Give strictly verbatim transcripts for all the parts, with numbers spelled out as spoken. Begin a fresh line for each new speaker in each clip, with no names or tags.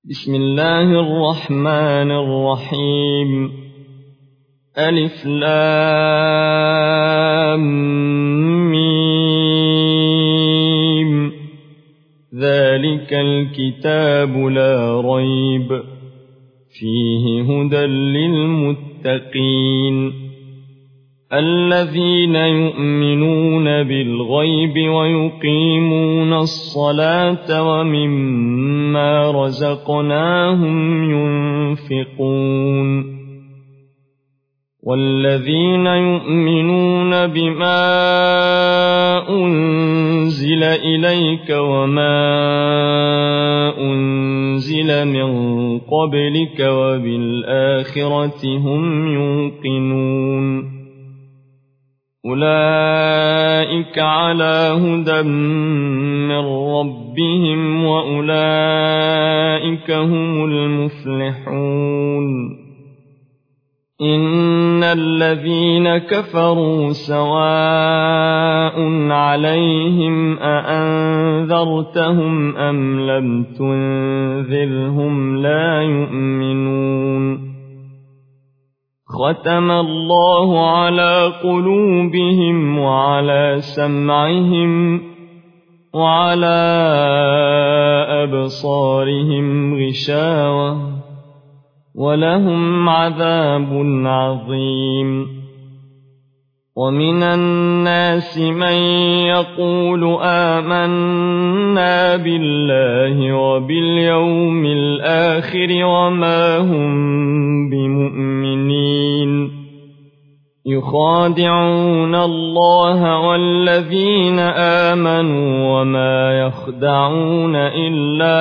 بسم الله الرحمن الرحيم. ألف لام ميم. ذلك الكتاب لا ريب فيه هدى للمتقين الذين يؤمنون بالغيب ويقيمون الصلاة ومما رزقناهم ينفقون والذين يؤمنون بما أنزل إليك وما أنزل من قبلك وبالآخرة هم يوقنون أولئك على هدى من ربهم وأولئك هم المفلحون. إن الذين كفروا سواء عليهم أأنذرتهم أم لم تنذرهم لا يؤمنون. ختم الله على قلوبهم وعلى سمعهم وعلى أبصارهم غشاوة ولهم عذاب عظيم. ومن الناس من يقول آمنا بالله وباليوم الآخر وما هم بمؤمنين يخادعون الله والذين آمنوا وما يخدعون إلا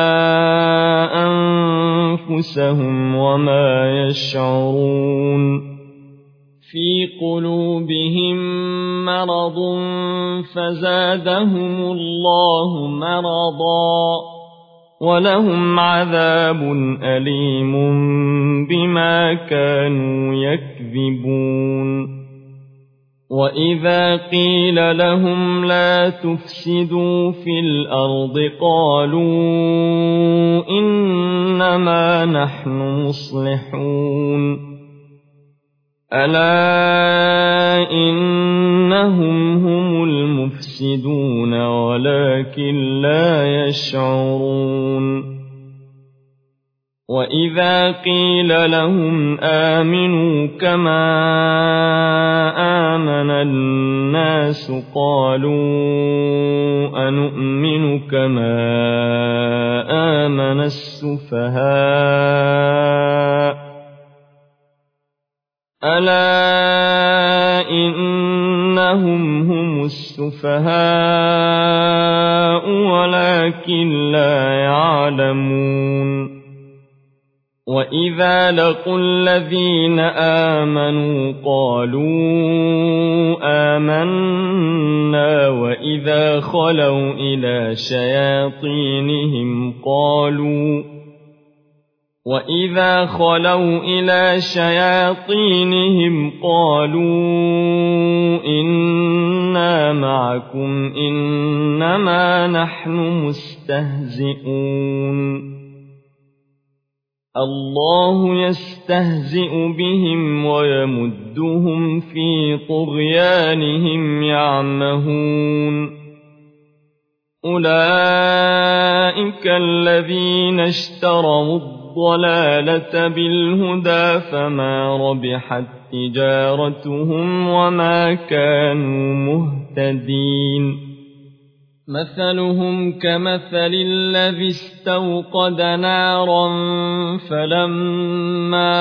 أنفسهم وما يشعرون. في قلوبهم مرض فزادهم الله مرضا ولهم عذاب أليم بما كانوا يكذبون. وإذا قيل لهم لا تفسدوا في الأرض قالوا إنما نحن مصلحون. ألا إنهم هم المفسدون ولكن لا يشعرون. وإذا قيل لهم آمنوا كما آمن الناس قالوا أنؤمن كما آمن السفهاء. ألا إنهم هم السفهاء ولكن لا يعلمون. وإذا لقوا الذين آمنوا قالوا آمنا وإذا خلوا إلى شياطينهم قالوا وإذا خلوا إلى شياطينهم قالوا إنا معكم إنما نحن مستهزئون. الله يستهزئ بهم ويمدهم في طغيانهم يعمهون. أولئك الذين اشتروا الضلالة بالهدى فما ربحت تجارتهم وما كانوا مهتدين. مثلهم كمثل الذي استوقد نارا فلما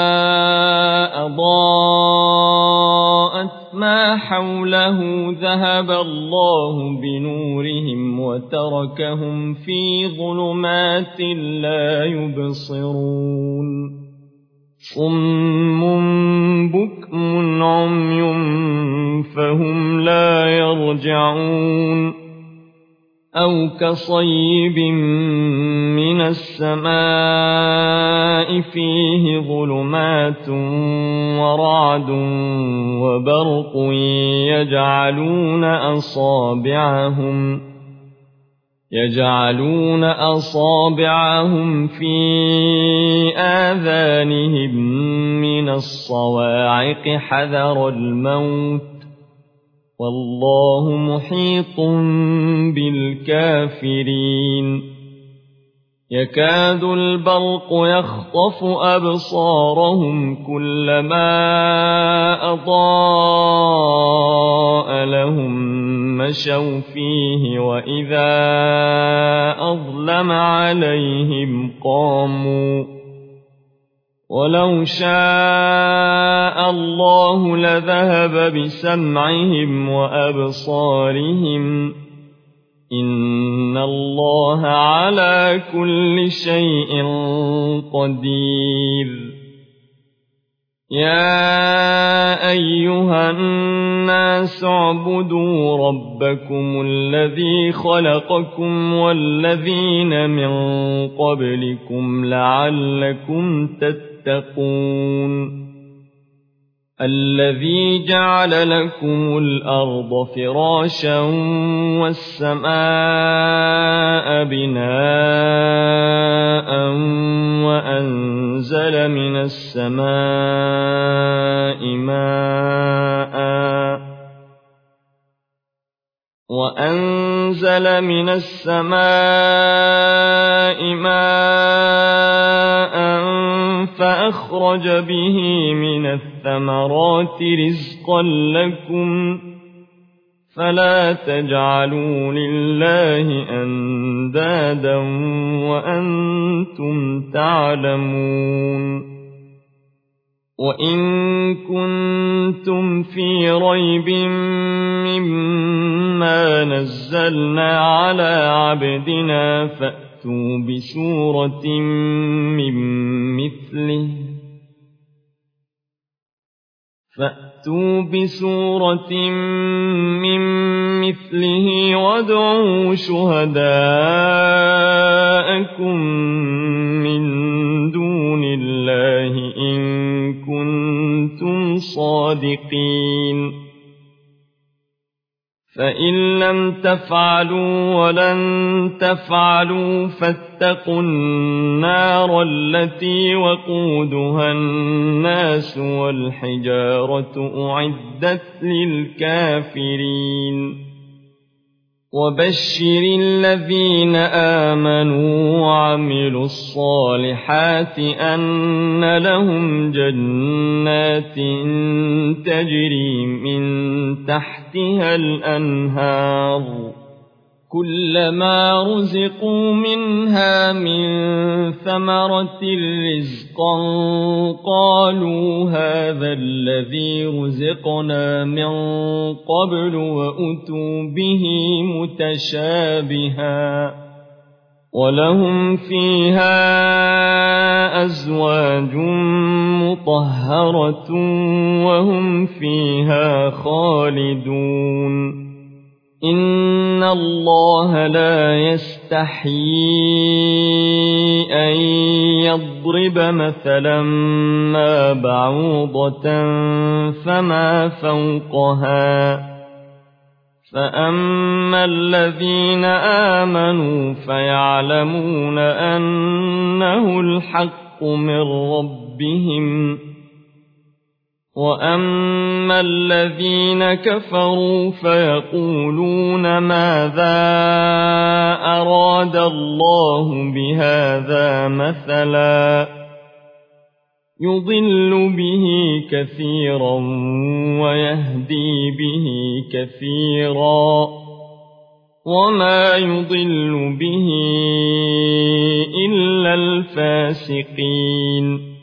أضاءت ما حوله ذهب الله بنورهم وتركهم في ظلمات لا يبصرون. صم بكم عمي فهم لا يرجعون. أو كصيب من السماء فيه ظلمات ورعد وبرق يجعلون أصابعهم يجعلون أصابعهم في آذانهم من الصواعق حذر الموت والله محيط بالكافرين يكاد البرق يخطف أبصارهم كلما أضاء لهم مشوا فيه وإذا أظلم عليهم قاموا ولو شاء الله لذهب بسمعهم وأبصارهم إن الله على كل شيء قدير يا أيها الناس اعبدوا ربكم الذي خلقكم والذين من قبلكم لعلكم تتقون الذي جعل لكم الأرض فراشا والسماء بناء وأنزل من السماء ماء وأنزل من السماء ماء فأخرج به من الثمرات رزقا لكم فلا تجعلوا لله أندادا وأنتم تعلمون وإن كنتم في ريب مما نزلنا على عبدنا فأتوا بسورة من مثله فأتوا بسورة من مثله وادعوا شهداءكم من دون الله إن كنتم صادقين فإن لم تفعلوا ولن تفعلوا فاتقوا النار التي وقودها الناس والحجارة أعدت للكافرين وبشر الذين آمنوا وعملوا الصالحات أن لهم جنات تجري من تحتها الأنهار كلما رزقوا منها من ثمرة رزقا قالوا هذا الذي رزقنا من قبل وأتوا به متشابها ولهم فيها أزواج مطهرة وهم فيها خالدون إن الله لا يستحيي أن يضرب مثلا ما بعوضة فما فوقها فأما الذين آمنوا فيعلمون أنه الحق من ربهم وأما الذين كفروا فيقولون ماذا أراد الله بهذا مثلا يضل به كثيرا ويهدي به كثيرا وما يضل به إلا الفاسقين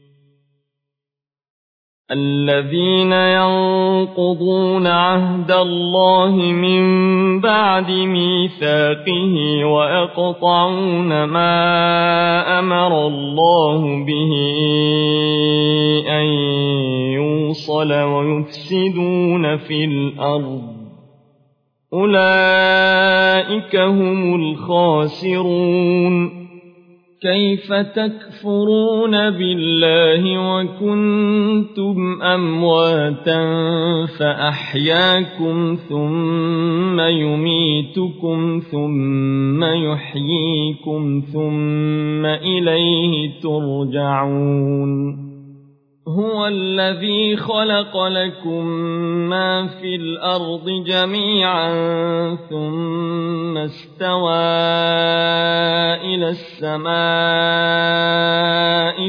الذين ينقضون عهد الله من بعد ميثاقه ويقطعون ما أمر الله به أن يوصل ويفسدون في الأرض أولئك هم الخاسرون كيف تكفرون بالله وكنتم أمواتا فأحياكم ثم يميتكم ثم يحييكم ثم إليه ترجعون هو الذي خلق لكم ما في الأرض جميعا ثم استوى إلى السماء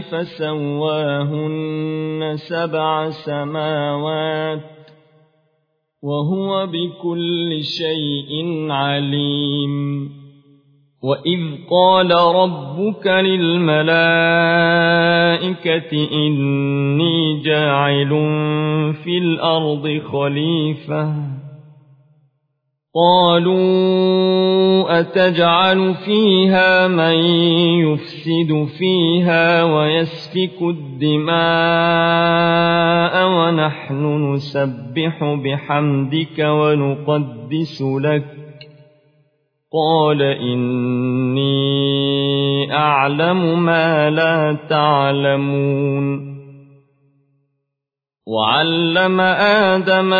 فسواهن سبع سماوات وهو بكل شيء عليم وإذ قال ربك للملائكة إني جاعل في الأرض خليفة قالوا أتجعل فيها من يفسد فيها ويسفك الدماء ونحن نسبح بحمدك ونقدس لك قال إني أعلم ما لا تعلمون وعلم آدم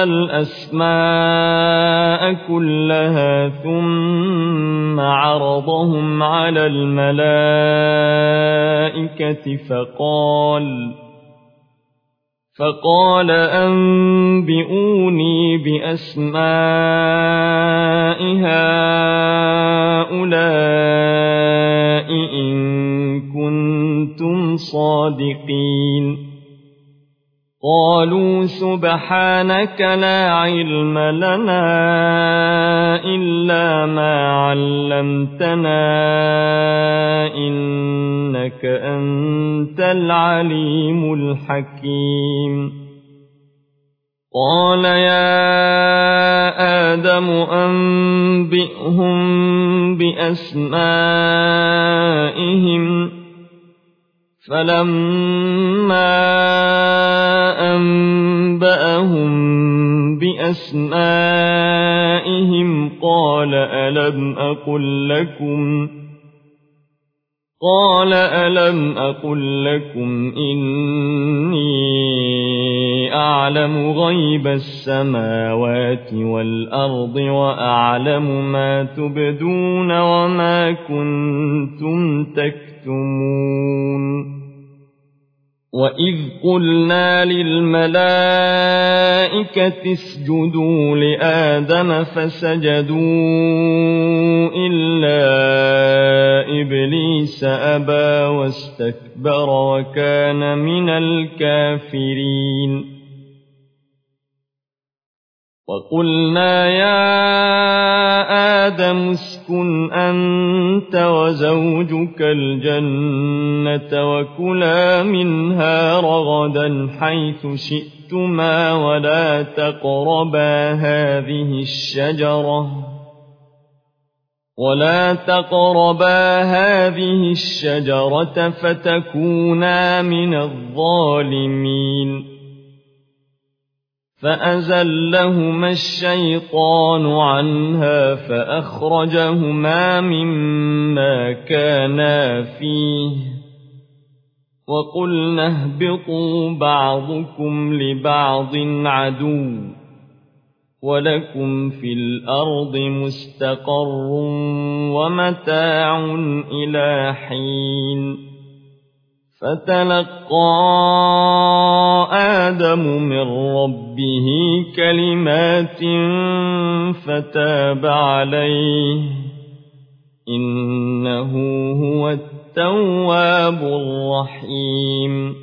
الأسماء كلها ثم عرضهم على الملائكة فقال فقال أنبئوني بأسماء هؤلاء إن كنتم صادقين قالوا سبحانك لا علم لنا إلا ما علمتنا إنك أنت العليم الحكيم قال يا آدم أنبئهم بأسمائهم فلما أنبأهم بأسمائهم قال ألم أقل لكم قال ألم أقل لكم إني أعلم غيب السماوات والأرض وأعلم ما تبدون وما كنتم تكتمون وإذ قلنا للملائكة اسجدوا لآدم فسجدوا إلا إبليس أبى واستكبر وكان من الكافرين وقلنا يا آدم اسكن أنت وزوجك الجنة وكلا منها رغدا حيث شئتما ولا تقربا هذه الشجرة ولا تقربا هذه الشجرة فتكونا من الظالمين فأزلهما الشيطان عنها فأخرجهما مما كانا فيه وقلنا اهبطوا بعضكم لبعض عدو ولكم في الأرض مستقر ومتاع إلى حين فتلقى آدم من ربه كلمات فتاب عليه إنه هو التواب الرحيم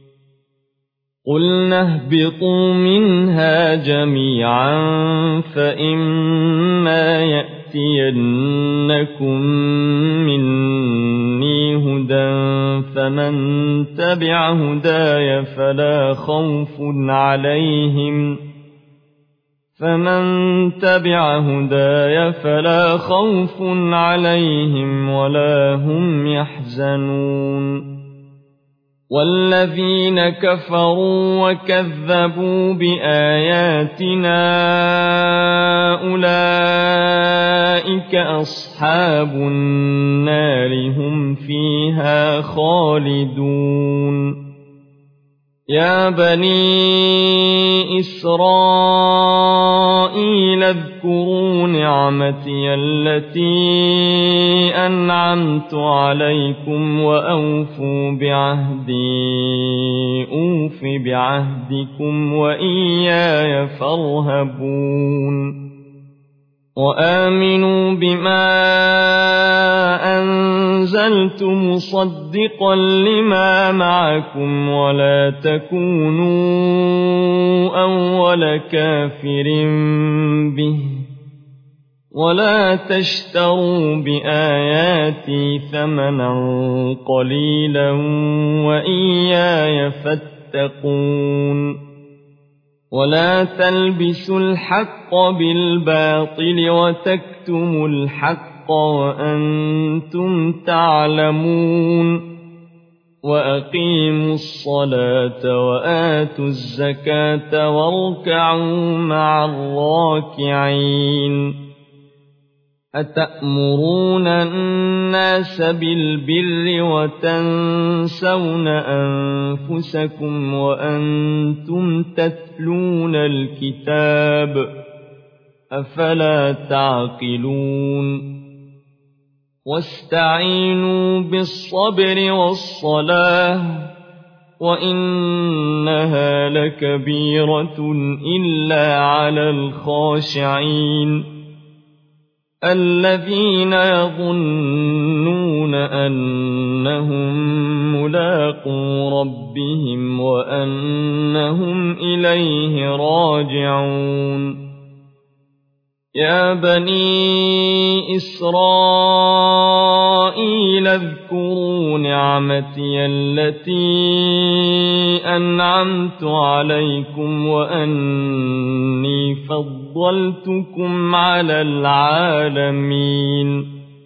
قلنا اهبطوا منها جميعا فإما يأتينكم مني هدى فمن تبع هداي فلا خوف عليهم فمن تبع هداي فلا خوف عليهم ولا هم يحزنون والذين كفروا وكذبوا بآياتنا أولئك أصحاب النار هم فيها خالدون يا بني إسرائيل اذكروا نعمتي التي أنعمت عليكم وأوفوا بعهدي أوف بعهدكم وإياي فارهبون وآمنوا بما أنزلت مصدقا لما معكم ولا تكونوا أول كافر به ولا تشتروا بآياتي ثمنا قليلا وإياي فاتقون ولا تلبسوا الحق بالباطل وتكتموا الحق وأنتم تعلمون وأقيموا الصلاة وآتوا الزكاة واركعوا مع الراكعين أتأمرون الناس بالبر وتنسون أنفسكم وأنتم تتلون الكتاب أفلا تعقلون واستعينوا بالصبر والصلاة وإنها لكبيرة إلا على الخاشعين الذين يظنون أنهم ملاقو ربهم وأنهم إليه راجعون يا بني إسرائيل اذكروا نعمتي التي أنعمت عليكم وأني فضلتكم على العالمين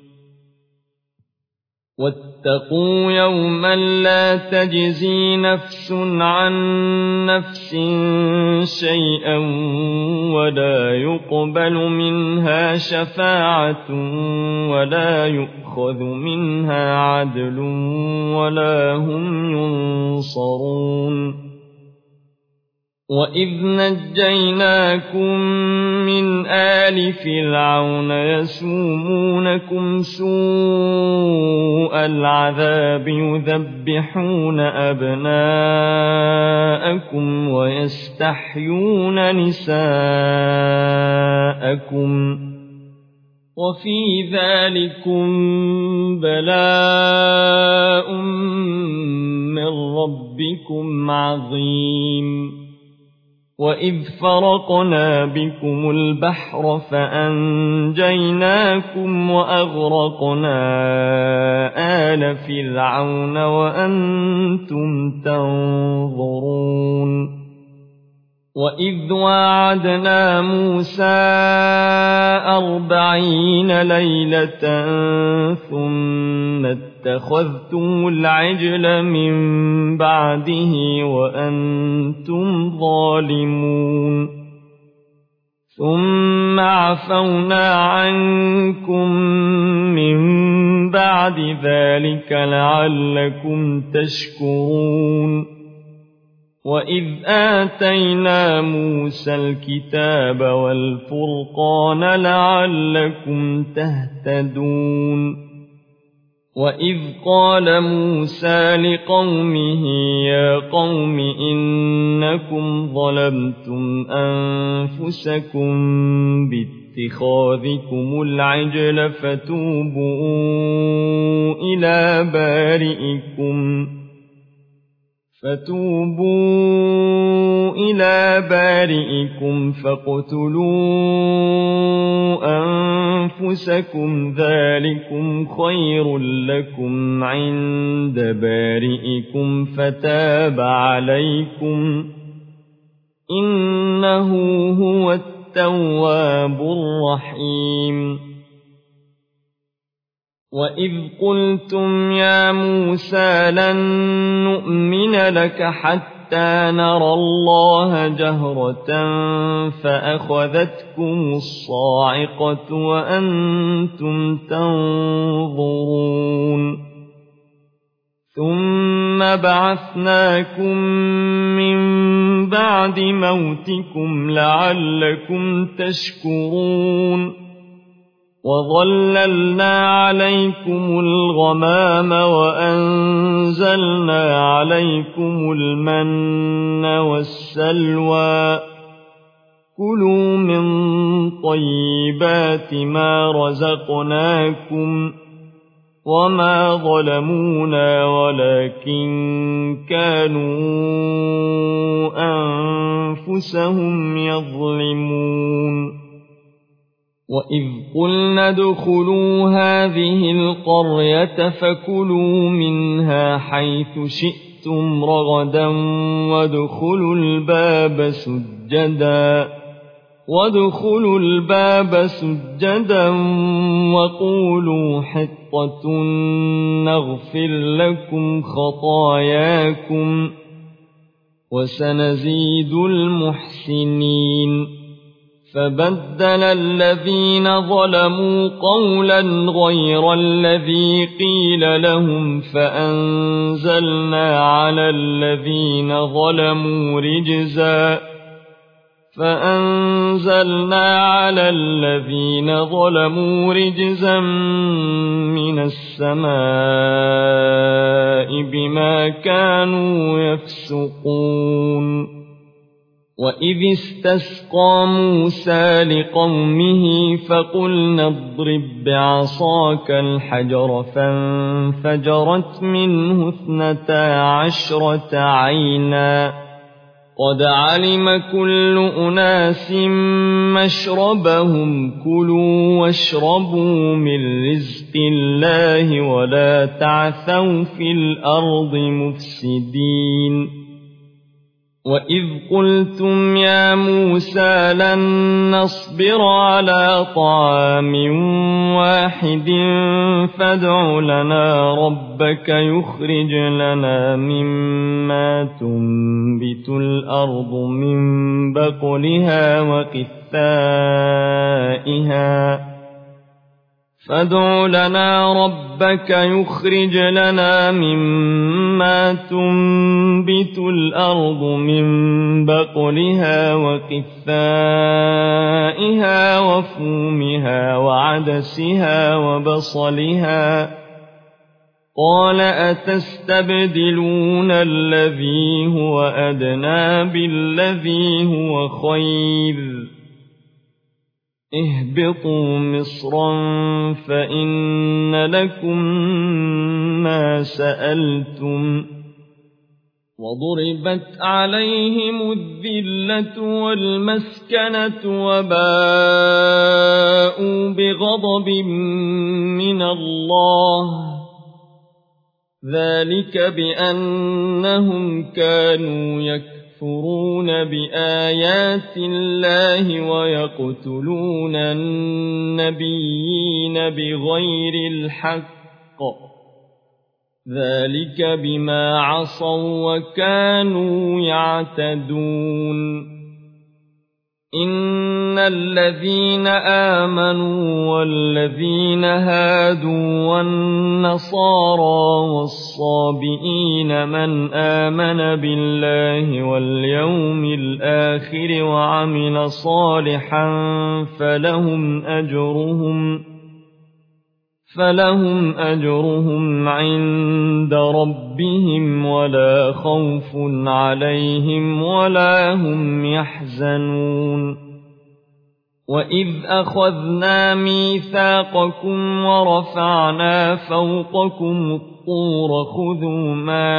واتقوا يوما لا تجزي نفس عن نفس شيئا ولا يقبل منها شفاعة ولا يؤخذ منها عدل ولا هم ينصرون وإذ نجيناكم من آل فرعون يسومونكم سوء العذاب يذبحون أبناءكم ويستحيون نساءكم وفي ذلكم بلاء من ربكم عظيم وإذ فرقنا بكم البحر فأنجيناكم وأغرقنا آل فرعون وأنتم تنظرون وإذ وعدنا موسى أربعين ليلة ثم اتخذتم العجل من بعده وأنتم ظالمون ثم عفونا عنكم من بعد ذلك لعلكم تشكرون وإذ آتينا موسى الكتاب والفرقان لعلكم تهتدون وإذ قال موسى لقومه يا قوم إنكم ظلمتم أنفسكم باتخاذكم العجل فتوبوا إلى بارئكم فتوبوا إلى بارئكم فاقتلوا أنفسكم ذلكم خير لكم عند بارئكم فتاب عليكم إنه هو التواب الرحيم وَإِذْ قُلْتُمْ يَا مُوسَىٰ لَن نُّؤْمِنَ لَكَ حَتَّىٰ نَرَى اللَّهَ جَهْرَةً فَأَخَذَتْكُمُ الصَّاعِقَةُ وَأَنتُمْ تَنظُرُونَ ثُمَّ بَعَثْنَاكُم مِّن بَعْدِ مَوْتِكُمْ لَعَلَّكُمْ تَشْكُرُونَ وَظَلَّلْنَا عَلَيْكُمُ الْغَمَامَ وَأَنزَلْنَا عَلَيْكُمُ الْمَنَّ وَالسَّلْوَىٰ كُلُوا مِن طَيِّبَاتِ مَا رَزَقْنَاكُمْ وَمَا ظَلَمُونَا وَلَٰكِن كَانُوا أَنفُسَهُمْ يَظْلِمُونَ وَإِذْ قُلْنَا ادْخُلُوا هَٰذِهِ الْقَرْيَةَ فَكُلُوا مِنْهَا حَيْثُ شِئْتُمْ رَغَدًا وَادْخُلُوا الْبَابَ سُجَّدًا وَادْخُلُوا الْبَابَ سُجَّدًا وَقُولُوا حِطَّةٌ نَّغْفِرْ لَكُمْ خَطَايَاكُمْ وَسَنَزِيدُ الْمُحْسِنِينَ فَبَدَّلَ الَّذِينَ ظَلَمُوا قَوْلًا غَيْرَ الَّذِي قِيلَ لَهُمْ فَأَنزَلْنَا عَلَى الَّذِينَ ظَلَمُوا رِجْزًا فَأَنزَلْنَا عَلَى الَّذِينَ ظَلَمُوا رِجْزًا مِّنَ السَّمَاءِ بِمَا كَانُوا يَفْسُقُونَ وَإِذِ اسْتَسْقَىٰ مُوسَىٰ لِقَوْمِهِ فَقُلْنَا اضْرِب بِّعَصَاكَ الْحَجَرَ فَانفَجَرَتْ مِنْهُ اثْنَتَا عَشْرَةَ عَيْنًا قَدْ عَلِمَ كُلُّ أُنَاسٍ مَّشْرَبَهُمْ كُلُوا وَاشْرَبُوا مِن رِّزْقِ اللَّهِ وَلَا تَعْثَوْا فِي الْأَرْضِ مُفْسِدِينَ وَإِذْ قُلْتُمْ يَا مُوسَىٰ لَن نَّصْبِرَ عَلَىٰ طَعَامٍ وَاحِدٍ فَادْعُ لَنَا رَبَّكَ يُخْرِجْ لَنَا مِمَّا تُنبِتُ الْأَرْضُ مِن بَقْلِهَا وَقِثَّائِهَا فَادْعُ لَنَا رَبَّكَ يُخْرِجْ لَنَا مِمَّا تُنبِتُ الْأَرْضُ مِن بَقْلِهَا وَقِثَّائِهَا وَفُومِهَا وَعَدَسِهَا وَبَصَلِهَا قَالَ أَتَسْتَبْدِلُونَ الَّذِي هُوَ أَدْنَىٰ بِالَّذِي هُوَ خَيْرٌ اهْبِطُوا مِصْرًا فَإِنَّ لَكُم مَّا سَأَلْتُمْ وَضُرِبَتْ عَلَيْهِمُ الذِّلَّةُ وَالْمَسْكَنَةُ وَبَاءُوا بِغَضَبٍ مِّنَ اللَّهِ ذَٰلِكَ بِأَنَّهُمْ كَانُوا يَكْفُرُونَ يَكْفُرُونَ بِآيَاتِ اللَّهِ وَيَقْتُلُونَ النَّبِيِّينَ بِغَيْرِ الْحَقِّ ذَٰلِكَ بِمَا عَصَوا وَّكَانُوا يَعْتَدُونَ إِنَّ الَّذِينَ آمَنُوا وَالَّذِينَ هَادُوا وَالنَّصَارَىٰ وَالصَّابِئِينَ مَنْ آمَنَ بِاللَّهِ وَالْيَوْمِ الْآخِرِ وَعَمِلَ صَالِحًا فَلَهُمْ أَجْرُهُمْ فَلَهُمْ أَجْرُهُمْ عِندَ رَبِّهِمْ وَلَا خَوْفٌ عَلَيْهِمْ وَلَا هُمْ يَحْزَنُونَ وَإِذْ أَخَذْنَا مِيثَاقَكُمْ وَرَفَعْنَا فَوْقَكُمُ الطُّورَ خُذُوا مَا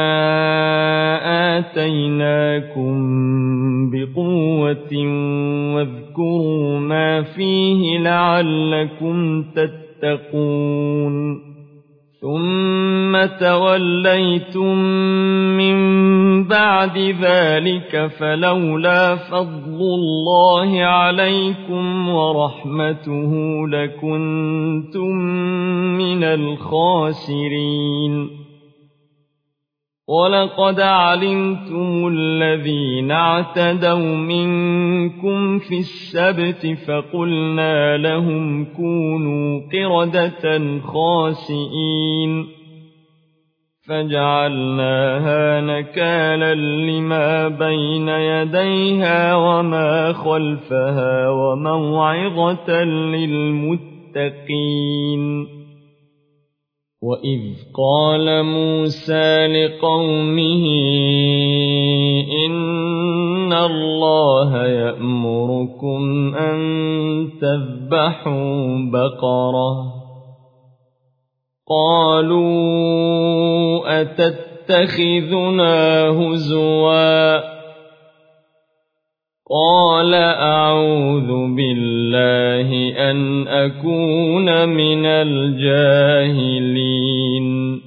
آتَيْنَاكُم بِقُوَّةٍ وَاذْكُرُوا مَا فِيهِ لَعَلَّكُمْ تَتَّقُونَ ثُمَّ تَوَلَّيْتُم مِّن بعد ذلك فلولا فضل الله عليكم ورحمته لكنتم من الخاسرين ولقد علمتم الذين اعتدوا منكم في السبت فقلنا لهم كونوا قردة خاسئين فجعلناها نكالا لما بين يديها وما خلفها وموعظة للمتقين وإذ قال موسى لقومه إن الله يأمركم أن تذبحوا بقرة قالوا أتتخذنا هزوا قال أعوذ بالله أن أكون من الجاهلين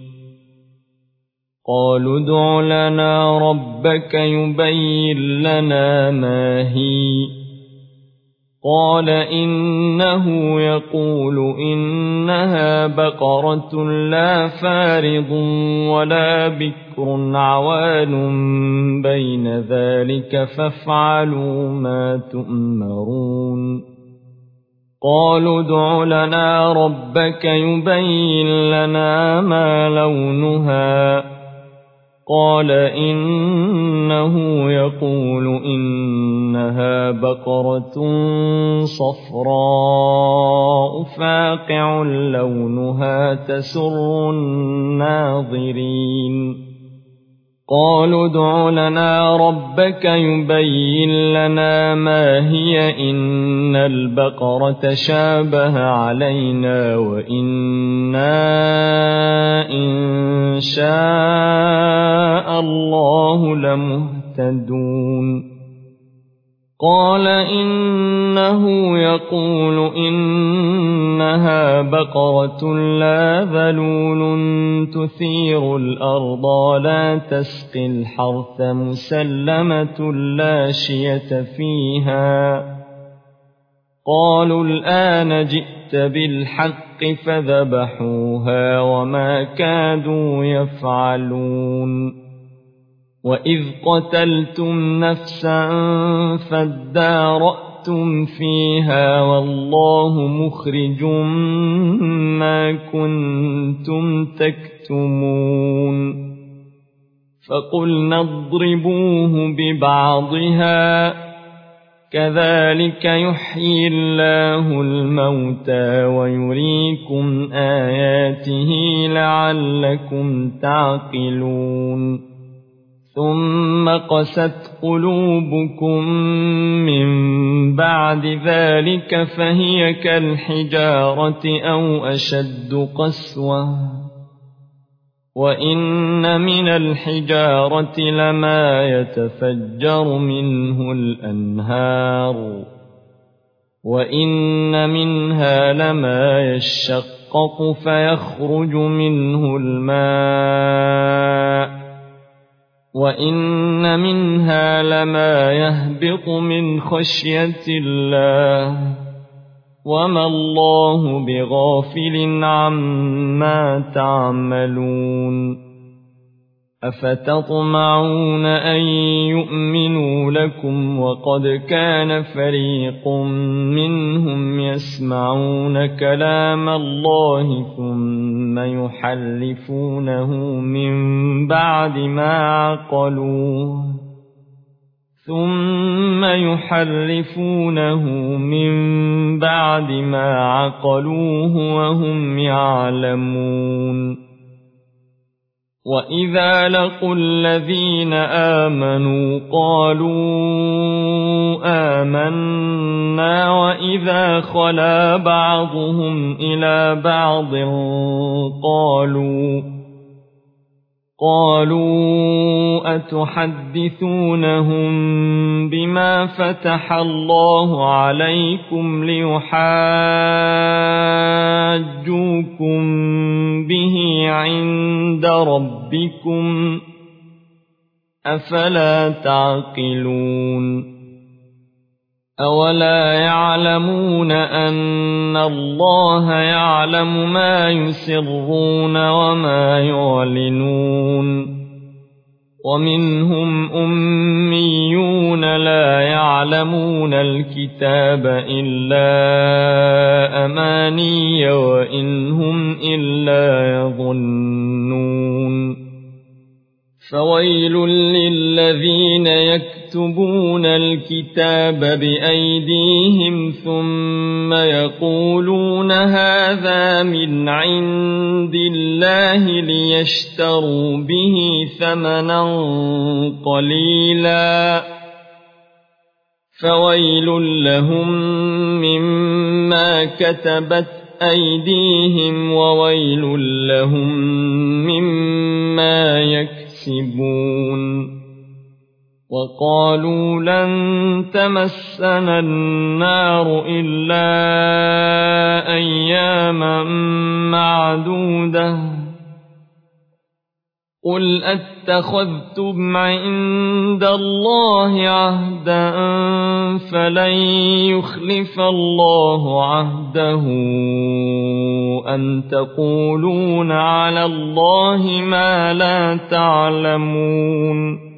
قالوا ادع لنا ربك يبين لنا ما هي قال إنه يقول إنها بقرة لا فارض ولا بكر عوان بين ذلك فافعلوا ما تؤمرون قالوا ادع لنا ربك يبين لنا ما لونها قال إنه يقول إنها بقرة صفراء فاقع لونها تسر الناظرين قالوا ادع لنا ربك يبين لنا ما هي إن البقرة شابه علينا وإنا إن شاء الله لمهتدون قال إنه يقول إنها بقرة لا ذلول تثير الأرض ولا تسقي الحرث مسلمة لا شية فيها قالوا الآن جئت بالحق فذبحوها وما كادوا يفعلون وإذ قتلتم نفسا فادارأتم فيها والله مخرج ما كنتم تكتمون فقلنا اضربوه ببعضها كذلك يحيي الله الموتى ويريكم آياته لعلكم تعقلون ثم قست قلوبكم من بعد ذلك فهي كالحجارة أو أشد قسوة وإن من الحجارة لما يتفجر منه الأنهار وإن منها لما يشقق فيخرج منه الماء وإن منها لما يهبط من خشية الله وما الله بغافل عما تعملون أفتطمعون أن يؤمنوا لكم وقد كان فريق منهم يسمعون كلام الله ثم يحرفونه من بعد ما عقلوه ثم يحرفونه من بعد ما عقلوه وهم يعلمون وإذا لقوا الذين آمنوا قالوا آمنا وإذا خلا بعضهم إلى بعض قالوا قالوا أتحدثونهم بما فتح الله عليكم ليحاجوكم به عند ربكم أفلا تعقلون أولا يعلمون أن الله يعلم ما يسرون وما يعلنون ومنهم أميون لا يعلمون الكتاب إلا أماني وإن هم إلا يظنون فويل للذين يكتبون الكتاب بأيديهم ثم يقولون هذا من عند الله ليشتروا به ثمنا قليلا فويل لهم مما كتبت أيديهم وويل لهم مما يكسبون وقالوا لن تمسنا النار إلا أياما معدودة قل أتخذتم عند الله عهدا فلن يخلف الله عهده أن تقولون على الله ما لا تعلمون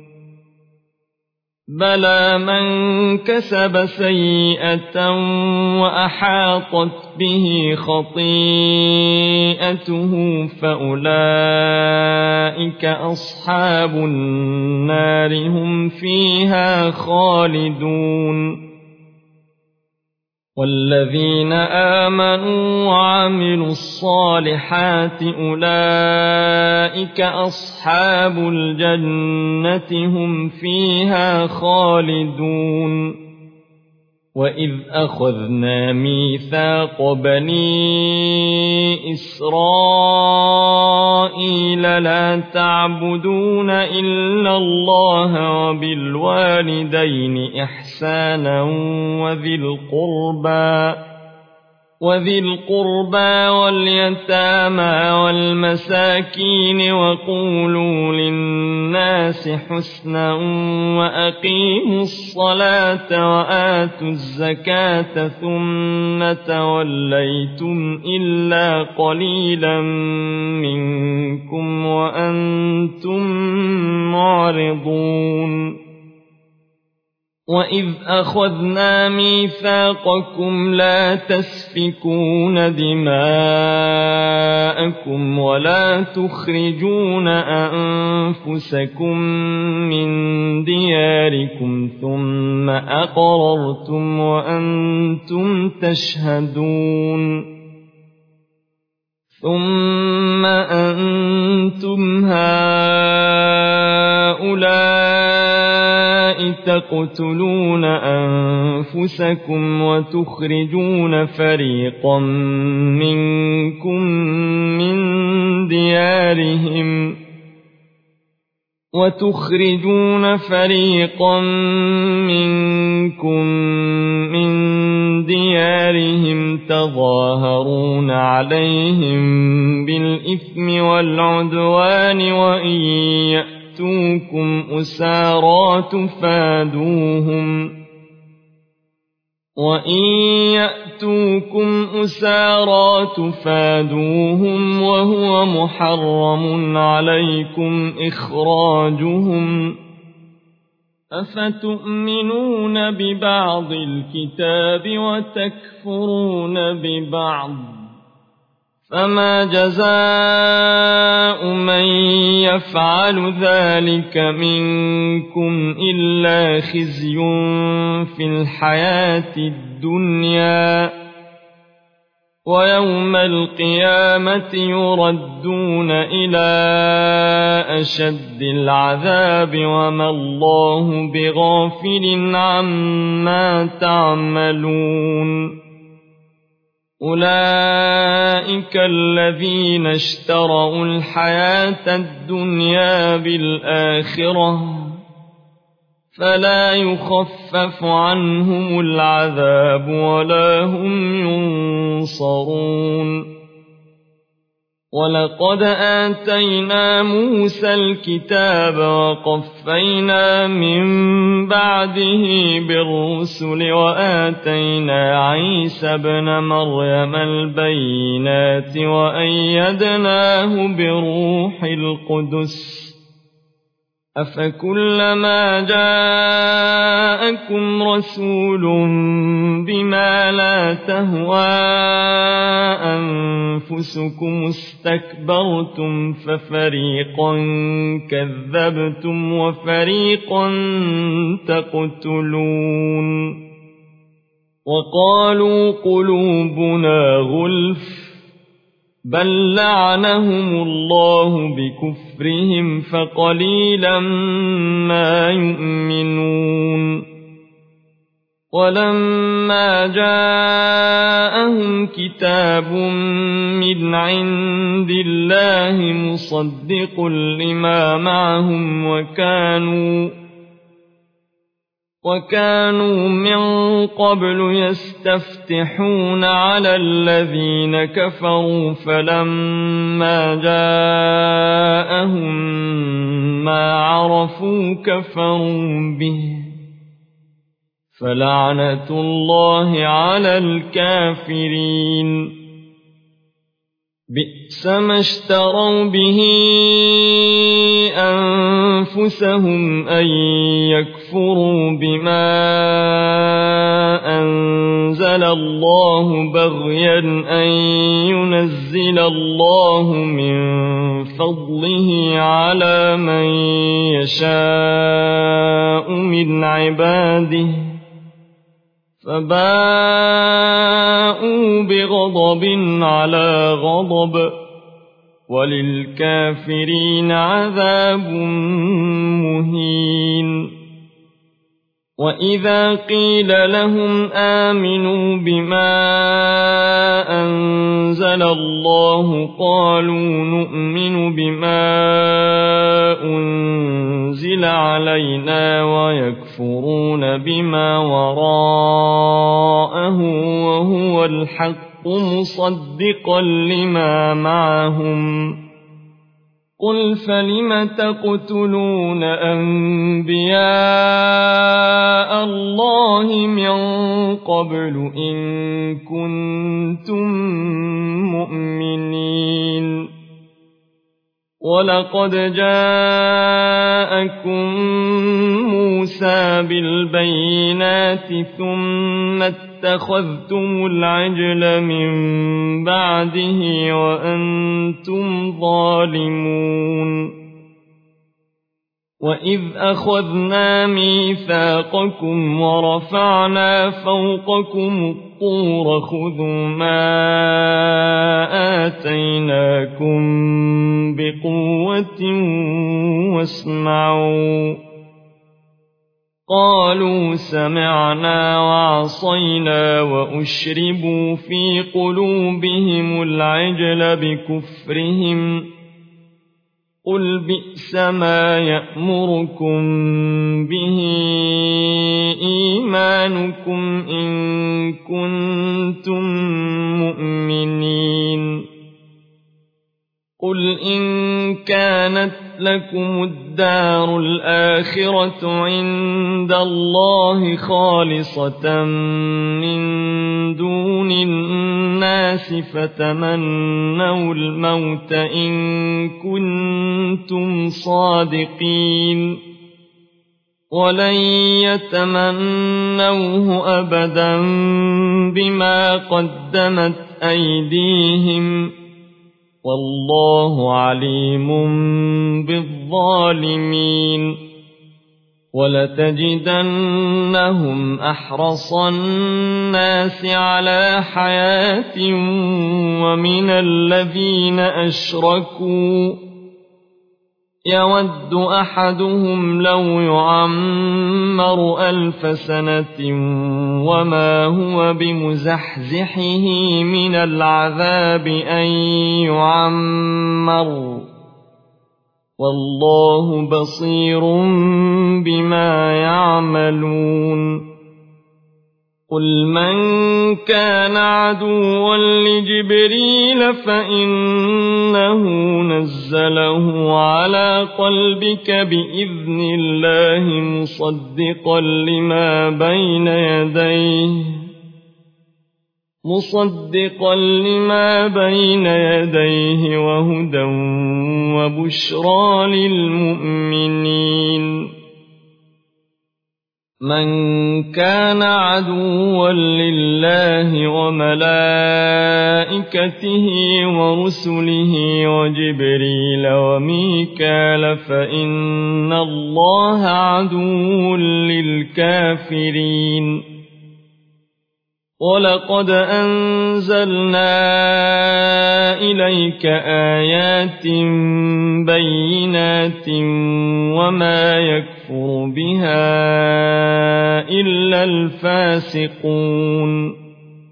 بلى من كسب سيئة وأحاطت به خطيئته فأولئك أصحاب النار هم فيها خالدون والذين آمنوا وعملوا الصالحات أولئك أصحاب الجنة هم فيها خالدون وإذ أخذنا ميثاق بني إسرائيل لا تعبدون إلا الله وبالوالدين إحسانا وذي القربى وذي القربى واليتامى والمساكين وقولوا للناس حسنا وأقيموا الصلاة وآتوا الزكاة ثم توليتم إلا قليلا منكم وأنتم معرضون وإذ أخذنا ميثاقكم لا تسفكون دماءكم ولا تخرجون أنفسكم من دياركم ثم أقررتم وأنتم تشهدون ثم أنتم هؤلاء تقتلون أنفسكم وتخرجون فريقا منكم من ديارهم وتخرجون فريقا منكم من ديارهم تظاهرون عليهم بالإثم والعدوان وإن يأتوكم أسارى تفادوهم وإن يأتوكم أسارى تفادوهم وهو محرم عليكم إخراجهم أفتؤمنون ببعض الكتاب وتكفرون ببعض فما جزاء من يفعل ذلك منكم إلا خزي في الحياة الدنيا ويوم القيامة يردون إلى أشد العذاب وما الله بغافل عما تعملون أولئك الذين اشتروا الحياة الدنيا بالآخرة فلا يخفف عنهم العذاب ولا هم ينصرون ولقد آتينا موسى الكتاب وقفينا من بعده بالرسل وآتينا عيسى ابن مريم البينات وأيدناه بروح القدس أفكلما جاءكم رسول بما لا تهوى أنفسكم استكبرتم ففريقا كذبتم وفريقا تقتلون وقالوا قلوبنا غلف بل لعنهم الله بكفرهم فقليلا ما يؤمنون ولما جاءهم كتاب من عند الله مصدق لما معهم وكانوا وكانوا من قبل يستفتحون على الذين كفروا فلما جاءهم ما عرفوا كفروا به فلعنة الله على الكافرين بئس ما اشتروا به أنفسهم أن يكفروا بما أنزل الله بغيا أن ينزل الله من فضله على من يشاء من عباده فباءوا بغضب على غضب وللكافرين عذاب مهين وإذا قيل لهم آمنوا بما أنزل الله قالوا نؤمن بما أنزل علينا ويكفرون بما وراءه وهو الحق مصدقا لما معهم قل فلم تقتلون أنبياء الله من قبل إن كنتم مؤمنين ولقد جاءكم موسى بالبينات ثم اتخذتم العجل من بعده وأنتم ظالمون وإذ أخذنا ميثاقكم ورفعنا فوقكم الطور خذوا ما آتيناكم بقوة واسمعوا قالوا سمعنا وعصينا وأشربوا في قلوبهم العجل بكفرهم قل بئس ما يأمركم به إيمانكم إن كنتم مؤمنين قل إن كانت لكم الدار الآخرة عند الله خالصة من دون الناس فتمنوا الموت إن كنتم صادقين ولن يتمنوه أبدا بما قدمت أيديهم والله عليم بالظالمين ولتجدنهم أحرص الناس على حياة ومن الذين أشركوا يود أحدهم لو يعمر ألف سنة وما هو بمزحزحه من العذاب أن يعمر والله بصير بما يعملون قل من كان عدوا لجبريل فإنه نزله على قلبك بإذن الله مصدقا لما بين يديه مصدقا لما بين يديه وهدى وبشرى للمؤمنين من كان عدوا لله وملائكته ورسله وجبريل وميكال فإن الله عدو للكافرين ولقد أنزلنا إليك آيات بينات وما يكفر بها إلا الفاسقون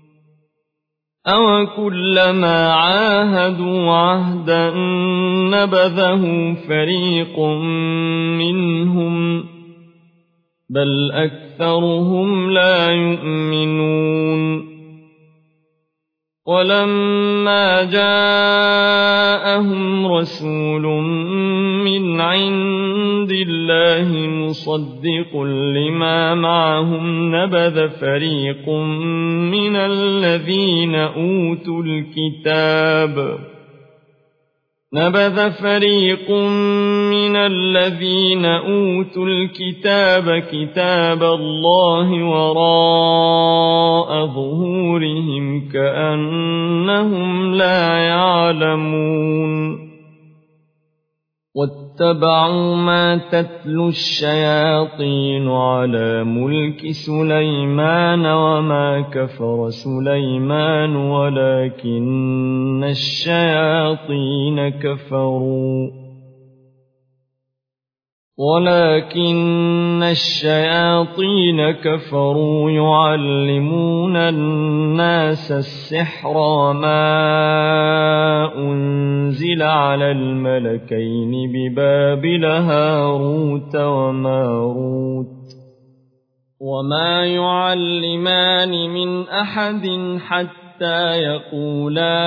أوكلما عاهدوا عهدا نبذه فريق منهم بل أكثرهم لا يؤمنون ولما جاءهم رسول من عند الله مصدق لما معهم نبذ فريق من الذين أوتوا الكتاب نبذ فريق من الذين أوتوا الكتاب كتاب الله وراء ظهورهم كأنهم لا يعلمون واتبعوا ما تتلو الشياطين على ملك سليمان وما كفر سليمان ولكن الشياطين كفروا ولكن الشياطين كفروا يعلمون الناس السحر وما أنزل على الملكين ببابل هاروت وماروت وما يعلمان من أحد حتى يقولا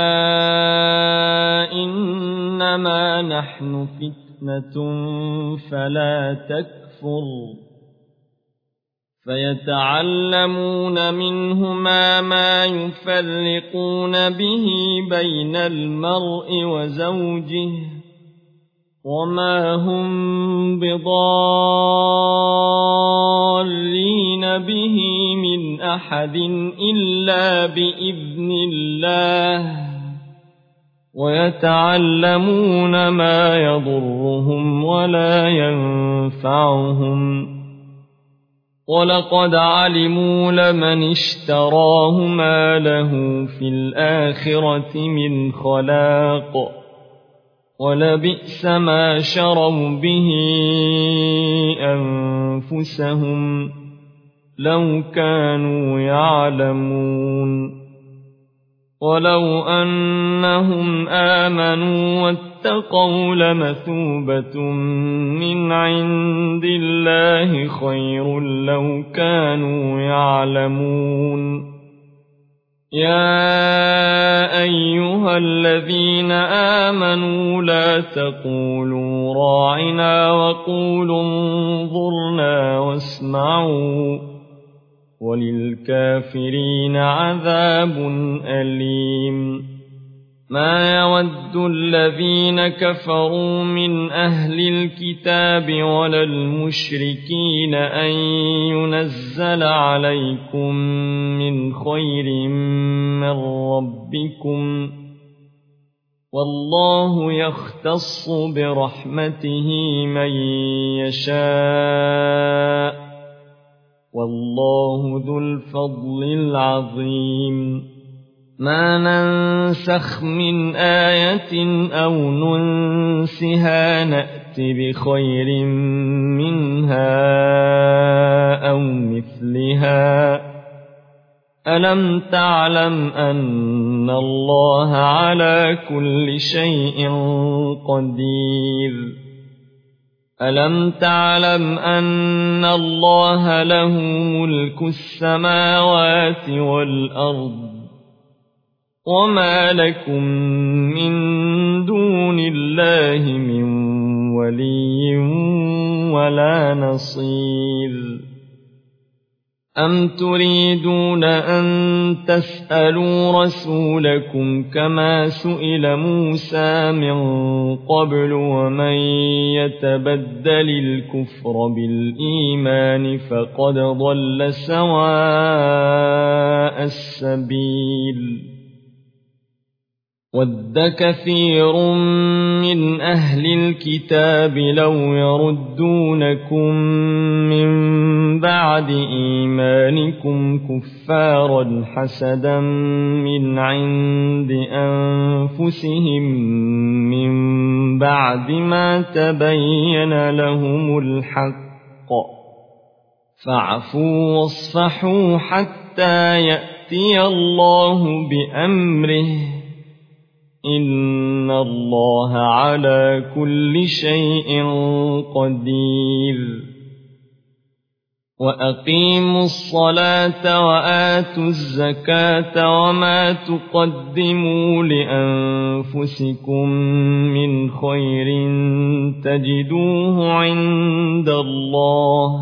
إنما نحن فتنة فلا تكفر فيتعلمون منهما ما يفرقون به بين المرء وزوجه وما هم بضارين به من أحد إلا بإذن الله ويتعلمون ما يضرهم ولا ينفعهم ولقد علموا لمن اشتراه ما له في الآخرة من خلاق ولبئس ما شروا به أنفسهم لو كانوا يعلمون ولو أنهم آمنوا واتقوا لمثوبة من عند الله خير لو كانوا يعلمون يا أيها الذين آمنوا لا تقولوا راعنا وقولوا انظرنا واسمعوا وللكافرين عذاب أليم ما يود الذين كفروا من أهل الكتاب ولا المشركين أن ينزل عليكم من خير من ربكم والله يختص برحمته من يشاء والله ذو الفضل العظيم ما ننسخ من آية أو ننسها نأت بخير منها أو مثلها ألم تعلم أن الله على كل شيء قدير ألم تعلم أن الله له ملك السماوات والأرض وما لكم من دون الله من ولي ولا نصير أم تريدون أن تسألوا رسولكم كما سئل موسى من قبل ومن يتبدل الكفر بالإيمان فقد ضل سواء السبيل ود كثير من أهل الكتاب لو يردونكم من بعد إيمانكم كفارا حسدا من عند أنفسهم من بعد ما تبين لهم الحق فاعفوا واصفحوا حتى يأتي الله بأمره إن الله على كل شيء قدير وأقيموا الصلاة وآتوا الزكاة وما تقدموا لأنفسكم من خير تجدوه عند الله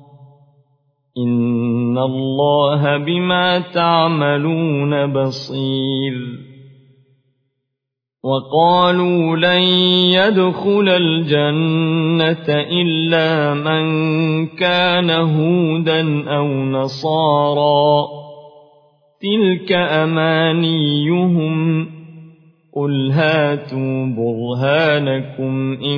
إن الله بما تعملون بصير وقالوا لن يدخل الجنة إلا من كان هودا أو نصارى تلك أمانيهم قل هاتوا برهانكم إن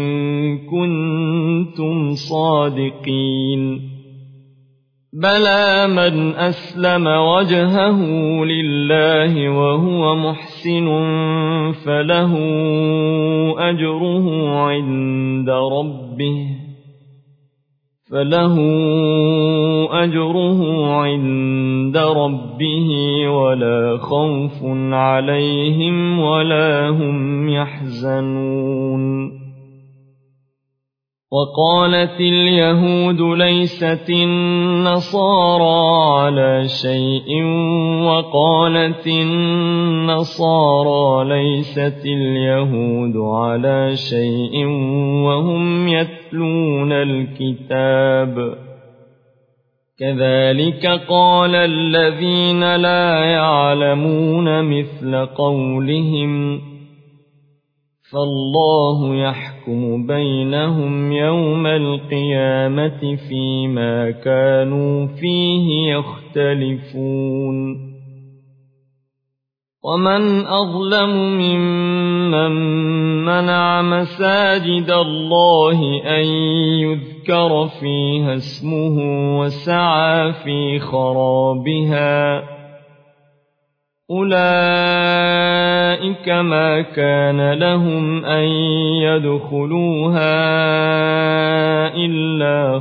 كنتم صادقين بلى من أسلم وجهه لله وهو محسن فله أجره عند ربه فله أجره عند ربه ولا خوف عليهم ولا هم يحزنون وقالت اليهود ليست النصارى على شيء وقالت النصارى ليست اليهود على شيء وهم يتلون الكتاب كذلك قال الذين لا يعلمون مثل قولهم فالله يحكم بينهم يوم القيامة فيما كانوا فيه يختلفون ومن أظلم ممن منع مساجد الله أن يذكر فيها اسمه وسعى في خرابها أولئك ما كان لهم أن يدخلوها إلا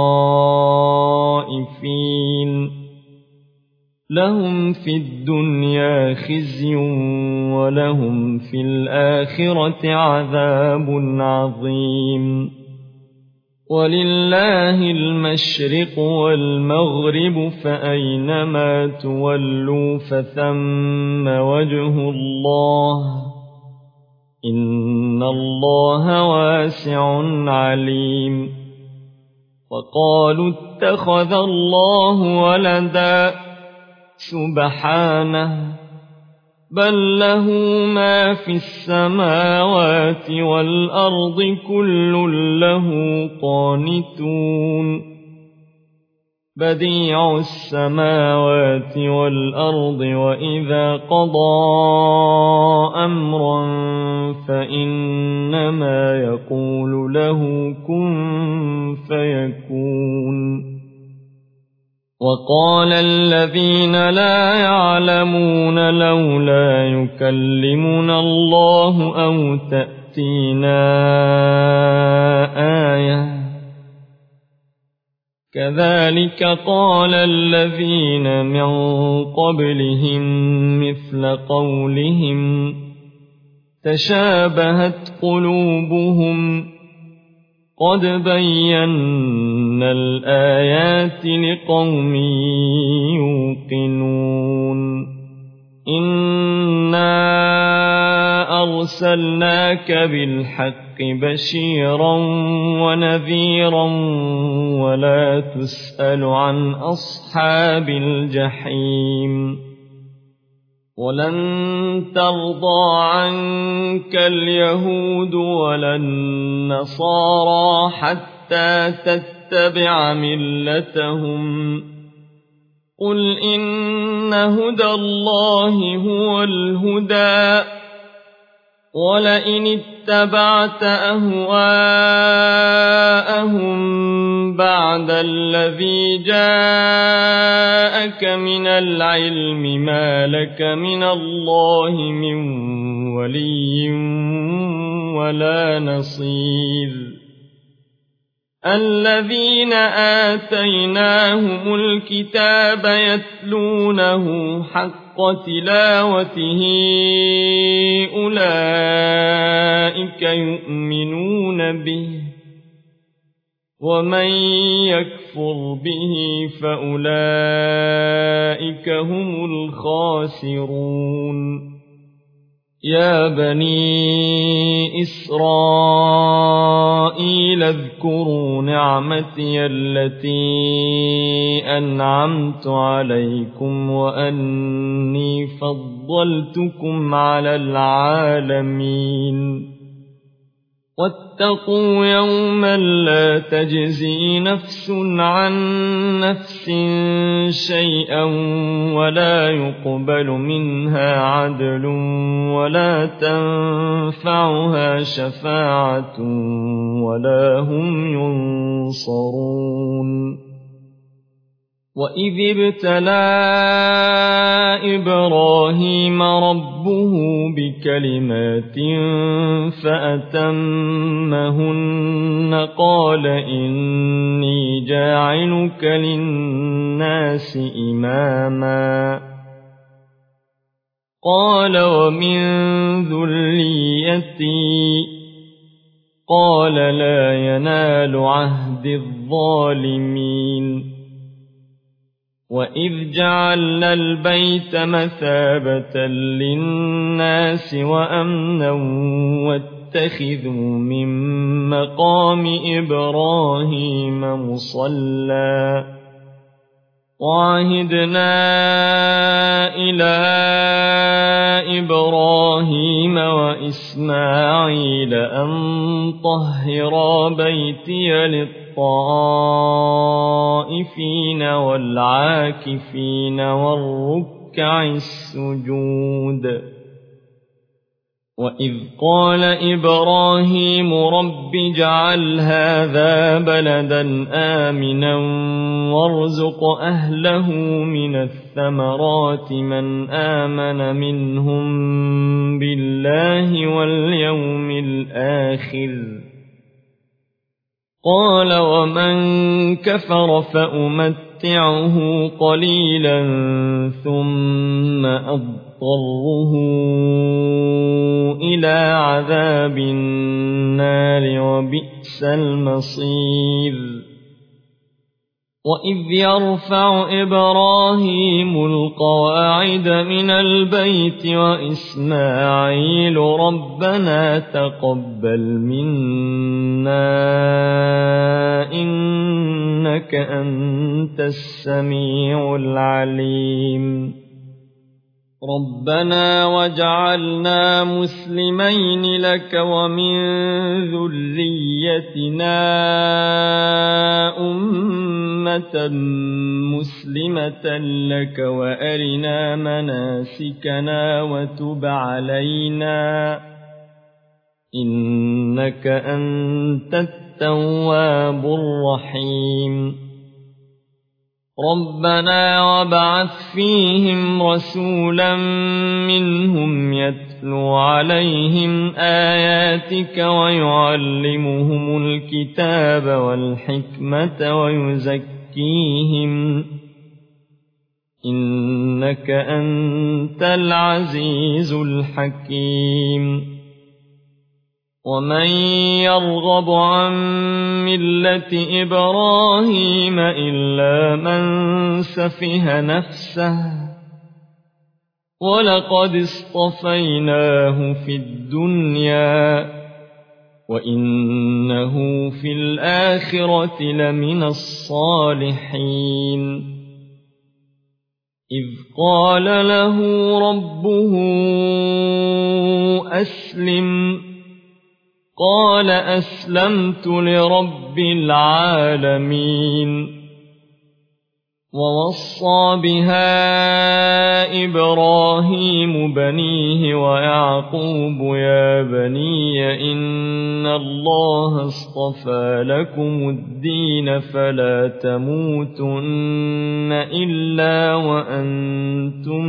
خائفين لهم في الدنيا خزي ولهم في الآخرة عذاب عظيم ولله المشرق والمغرب فأينما تولوا فثم وجه الله إن الله واسع عليم وقالوا اتخذ الله ولدا سبحانه بل له ما في السماوات والأرض كل له قانتون بديع السماوات والأرض وإذا قضى أمرا فإنما يقول له كن فيكون وقال الذين لا يعلمون لولا يكلمنا الله أو تأتينا آية كذلك قال الذين من قبلهم مثل قولهم تشابهت قلوبهم قد بينا الآيات لقوم يوقنون إنا أرسلناك بالحق بشيرا ونذيرا ولا تسأل عن أصحاب الجحيم ولن ترضى عنك اليهود ولا النصارى حتى تتبع ملتهم قل إن هدى الله هو الهدى ولئن اتبعت أهواءهم بعد الذي جاءك من العلم ما لك من الله من ولي ولا نصير الذين آتيناهم الكتاب يتلونه حق تلاوته أولئك يؤمنون به ومن يكفر به فأولئك هم الخاسرون يا بني إسرائيل اذكروا نعمتي التي أنعمت عليكم وأني فضلتكم على العالمين واتقوا يوما لا تجزي نفس عن نفس شيئا ولا يقبل منها عدل ولا تنفعها شفاعة ولا هم ينصرون وإذ ابتلى إبراهيم ربه بكلمات فأتمهن قال إني جاعلك للناس إماما قال ومن ذريتي قال لا ينال عهد الظالمين وإذ جعلنا البيت مثابة للناس وأمنا واتخذوا من مقام إبراهيم مصلى وعهدنا إلى إبراهيم وإسماعيل أن طهرا بيتي للطائفين والعاكفين والركع السجود وإذ قال إبراهيم رب اجعل هذا بلدا آمنا وارزق أهله من الثمرات من آمن منهم بالله واليوم الآخر قال ومن كفر فأمتعه قليلا ثم أضطره إلى عذاب النار وبئس المصير وإذ يرفع إبراهيم القواعد من البيت وإسماعيل ربنا تقبل منا إنك أنت السميع العليم ربنا واجعلنا مسلمين لك ومن ذريتنا أمة مسلمة لك وأرنا مناسكنا وتب علينا إنك أنت التواب الرحيم ربنا وابعث فيهم رسولا منهم يتلو عليهم آياتك ويعلمهم الكتاب والحكمة ويزكيهم إنك أنت العزيز الحكيم ومن يرغب عن ملة إبراهيم إلا من سفه نفسه ولقد اصطفيناه في الدنيا وإنه في الآخرة لمن الصالحين إذ قال له ربه أسلم قال أسلمت لرب العالمين ووصى بها إبراهيم بنيه ويعقوب يا بني إن الله اصطفى لكم الدين فلا تموتن إلا وأنتم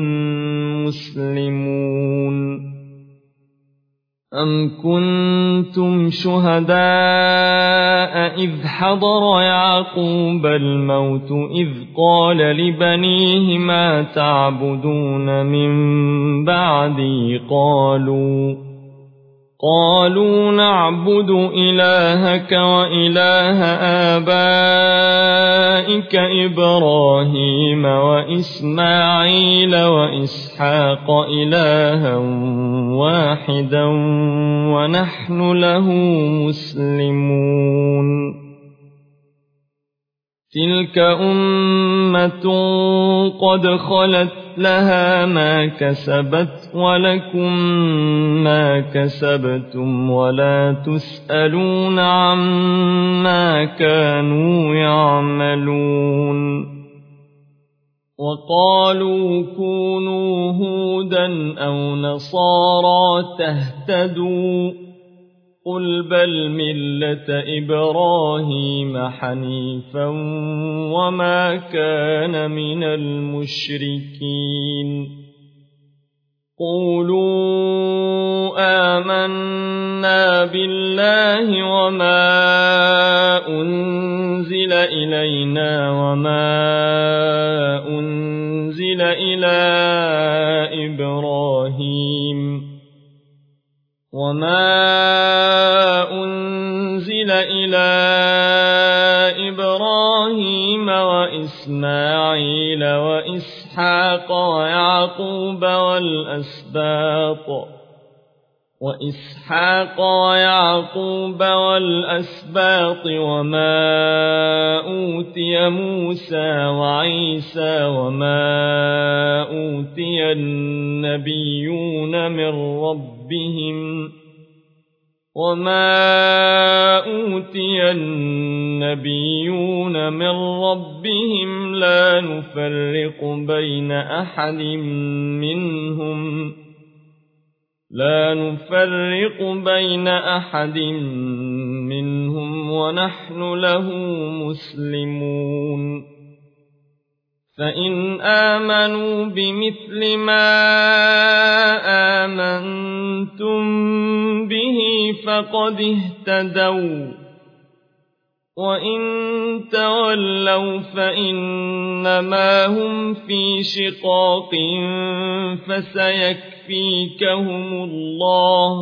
مسلمون أم كنتم شهداء إذ حضر يعقوب الموت إذ قال لبنيه ما تعبدون من بعدي قالوا قالوا نعبد إلهك وإله آبائك إبراهيم وإسماعيل وإسحاق إلها واحدا ونحن له مسلمون تلك أمة قد خلت لها ما كسبت ولكم ما كسبتم ولا تسألون عما كانوا يعملون وقالوا كونوا هودا أو نصارى تهتدوا قل بل ملة إبراهيم حنيفا وما كان من المشركين قولوا آمنا بالله وما أنزل إلينا وما أنزل إلى إبراهيم وما أنزل إلى إبراهيم وإسماعيل وإسحاق ويعقوب والأسباط وإسحاق ويعقوب والأسباط وما أوتي موسى وعيسى وما أوتي النبيون من ربهم وما أوتي النبيون من ربهم لا نفرق بين أحد منهم لا نفرق بين أحد منهم ونحن له مسلمون فإن آمنوا بمثل ما آمنتم به فقد اهتدوا وإن تولوا فإنما هم في شقاق فسيكفيكهم الله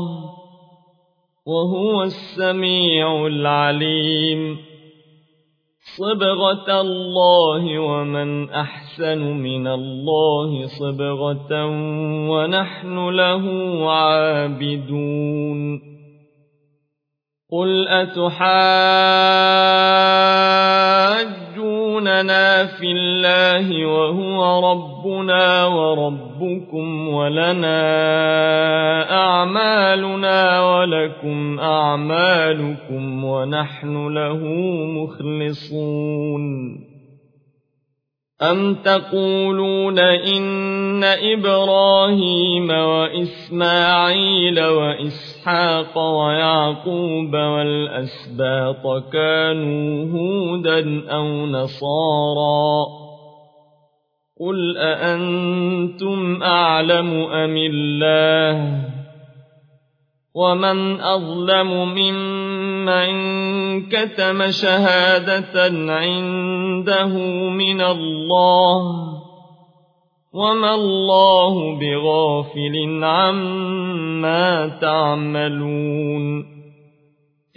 وهو السميع العليم صبغة الله ومن أحسن من الله صبغة ونحن له عابدون قل أتحاجوننا في الله وهو ربنا وربكم ولنا أعمالنا ولكم أعمالكم ونحن له مخلصون أم تقولون إن إبراهيم وإسماعيل وإسحاق ويعقوب والأسباط كانوا هودا أو نصارى قل أأنتم أعلم أم الله ومن أظلم ممن كتم شهادة عنده من الله وما الله بغافل عما تعملون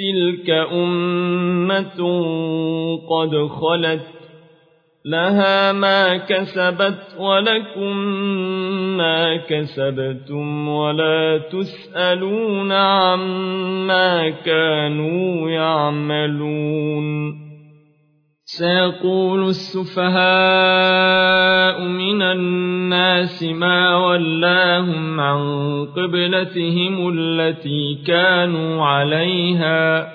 تلك أمة قد خلت لها ما كسبت ولكم ما كسبتم ولا تسألون عما كانوا يعملون سيقول السفهاء من الناس ما ولاهم عن قبلتهم التي كانوا عليها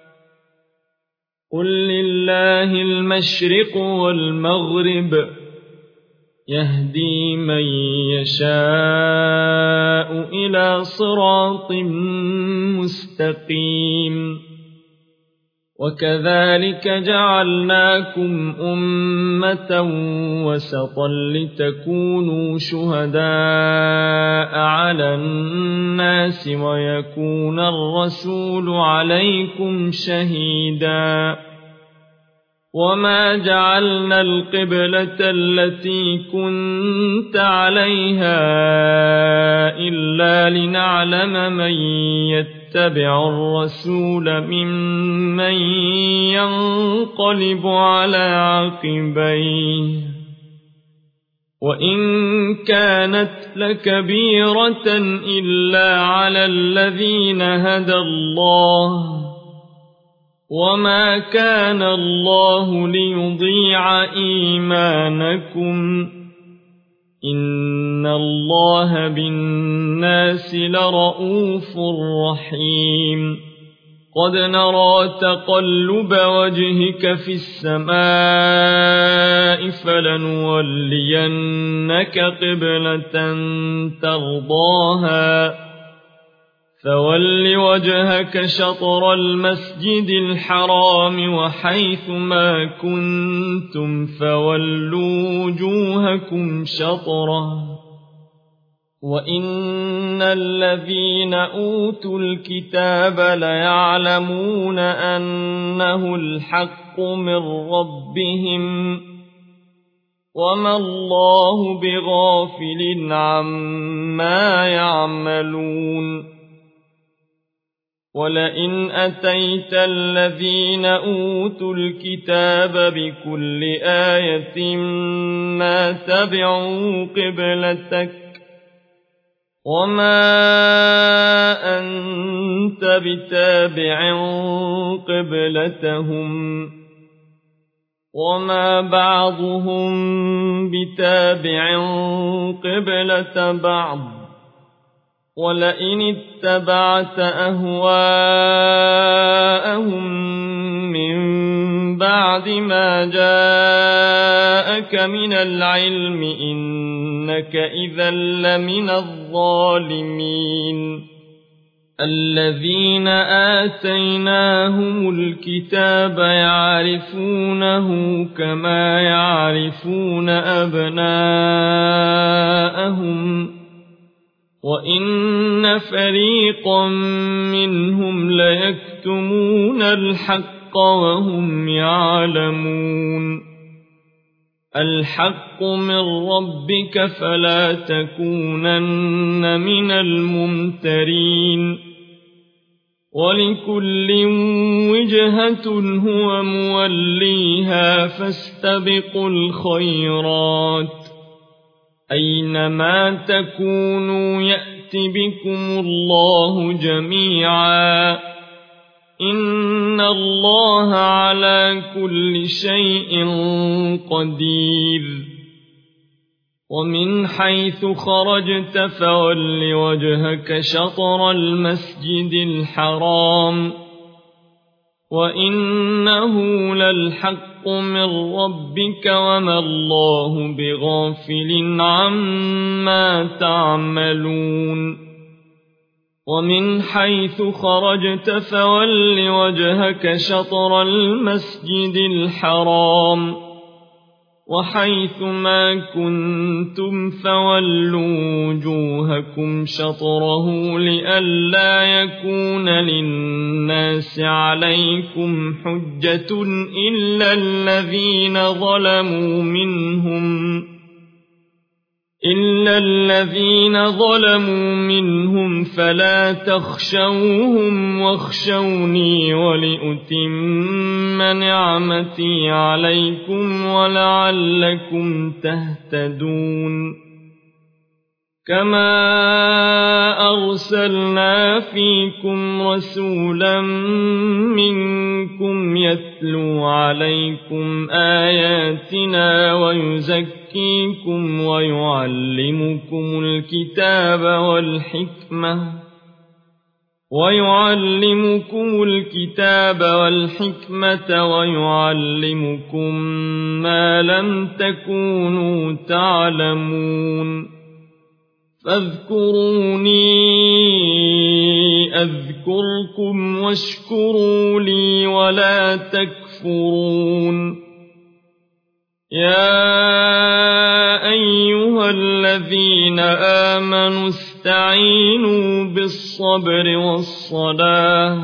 قل لله المشرق والمغرب يهدي من يشاء إلى صراط مستقيم وكذلك جعلناكم أمة وسطا لتكونوا شهداء على الناس ويكون الرسول عليكم شهيدا وما جعلنا القبلة التي كنت عليها إلا لنعلم من يتبع الرسول ممن ينقلب على عقبيه وإن كانت لكبيرة إلا على الذين هدى الله وما كان الله ليضيع إيمانكم إن الله بالناس لرءوف رحيم قد نرى تقلب وجهك في السماء فلنولينك قبلة ترضاها فول وجهك شطر المسجد الحرام وحيث ما كنتم فولوا وجوهكم شطره وإن الذين أوتوا الكتاب ليعلمون أنه الحق من ربهم وما الله بغافل عما يعملون ولئن أتيت الذين أوتوا الكتاب بكل آية ما تبعوا قبلتك وما أنت بتابع قبلتهم وما بعضهم بتابع قبلة بعض ولئن اتبعت أهواءهم من بعد ما جاءك من العلم إنك إذا لمن الظالمين الذين آتيناهم الكتاب يعرفونه كما يعرفون أبناءهم وإن فريقا منهم ليكتمون الحق وهم يعلمون الحق من ربك فلا تكونن من الممترين ولكل وجهة هو موليها فاستبقوا الخيرات أينما تكونوا يأت بكم الله جميعا إن الله على كل شيء قدير ومن حيث خرجت فول وجهك شطر المسجد الحرام وإنه للحق من ربك وما الله بغافل عما تعملون ومن حيث خرجت فول وجهك شطر المسجد الحرام وحيث ما كنتم فولوا وجوهكم شطره لئلا يكون للناس عليكم حجة إلا الذين ظلموا منهم إلا الذين ظلموا منهم فلا تخشوهم واخشوني ولأتم نعمتي عليكم ولعلكم تهتدون كما أرسلنا فيكم رسولا منكم يتلو عليكم آياتنا ويزكيكم ويعلمكم الكتاب والحكمة ويعلمكم الكتاب والحكمة ويعلمكم ما لم تكونوا تعلمون فاذكروني أذكركم واشكروا لي ولا تكفرون يا أيها الذين آمنوا استعينوا بالصبر والصلاة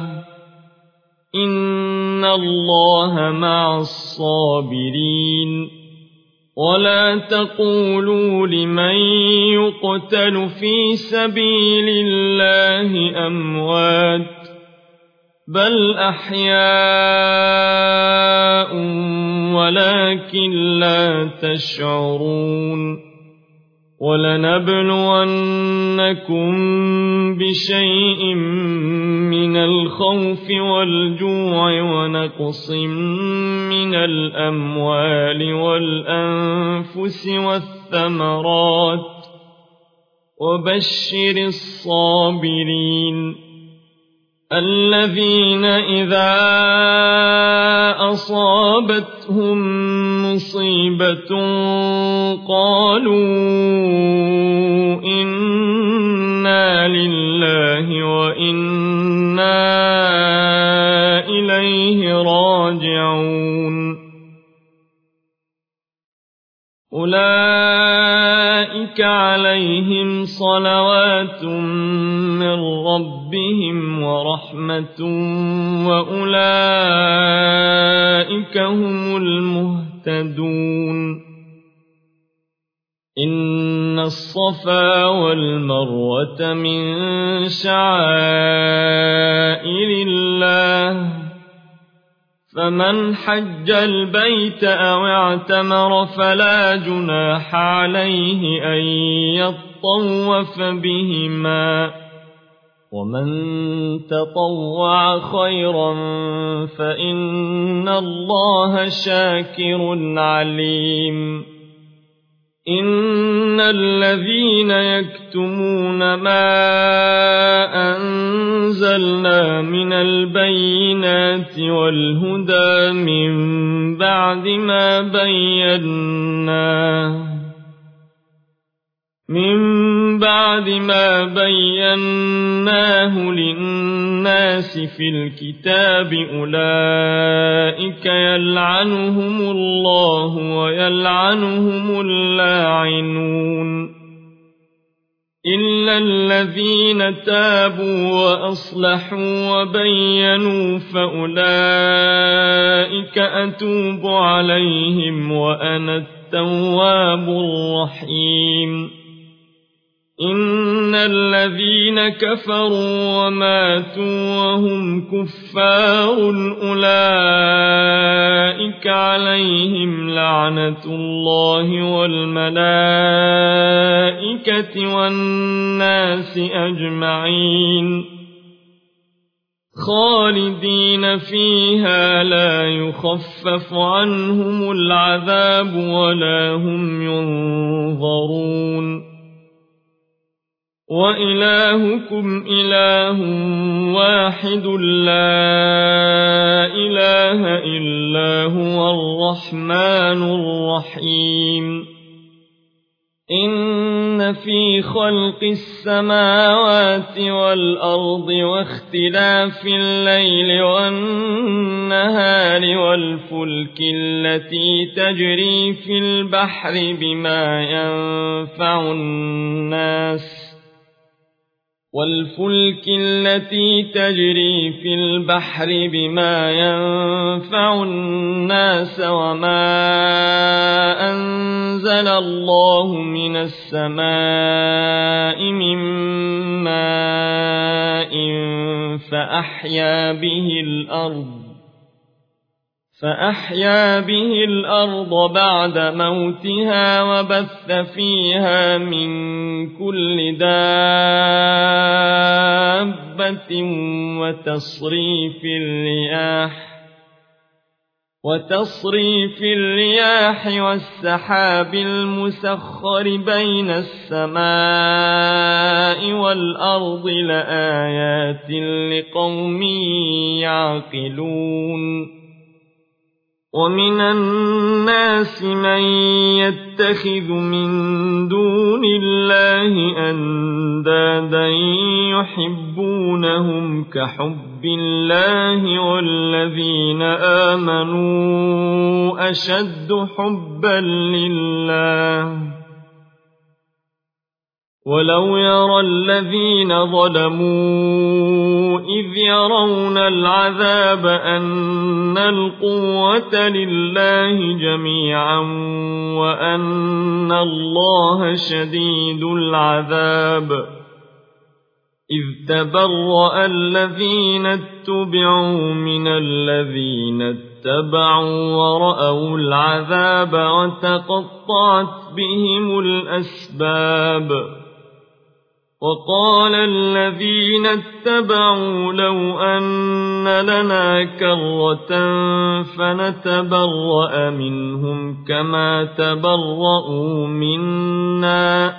إن الله مع الصابرين ولا تقولوا لمن يقتل في سبيل الله أموات بل أحياء ولكن لا تشعرون ولنبلونكم بشيء من الخوف والجوع ونقص من الأموال والأنفس والثمرات وبشر الصابرين الذين إذا أصابتهم مصيبة قالوا إنا لله وإنا إليه راجعون أولئك عليهم صلوات من ربهم ورحمة وأولئك هم المهتدون إن الصفا والمروة من شعائر الله فمن حج البيت أو اعتمر فلا جناح عليه أن يطوف بهما ومن تطوع خيرا فإن الله شاكر عليم إن الذين يكتمون ما أنزلنا من البينات والهدى من بعد ما بيناه من بعد ما بيناه للناس في الكتاب أولئك يلعنهم الله ويلعنهم اللاعنون إلا الذين تابوا وأصلحوا وبينوا فأولئك أتوب عليهم وأنا التواب الرحيم إن الذين كفروا وماتوا وهم كفار أولئك عليهم لعنة الله والملائكة والناس أجمعين خالدين فيها لا يخفف عنهم العذاب ولا هم ينظرون وإلهكم إله واحد لا إله إلا هو الرحمن الرحيم إن في خلق السماوات والأرض واختلاف الليل والنهار والفلك التي تجري في البحر بما ينفع الناس والفلك التي تجري في البحر بما ينفع الناس وما أنزل الله من السماء من ماء فأحيا به الأرض فأحيا به الأرض بعد موتها وبث فيها من كل دابة وتصريف الرياح وتصريف الرياح والسحاب المسخر بين السماء والأرض لآيات لقوم يعقلون ومن الناس من يتخذ من دون الله أندادا يحبونهم كحب الله والذين آمنوا أشد حبا لله ولو يرى الذين ظلموا إذ يرون العذاب أن القوة لله جميعا وأن الله شديد العذاب إذ تبرأ الذين اتبعوا من الذين اتبعوا ورأوا العذاب وتقطعت بهم الأسباب وقال الذين اتبعوا لو أن لنا كرة فنتبرأ منهم كما تبرأوا منا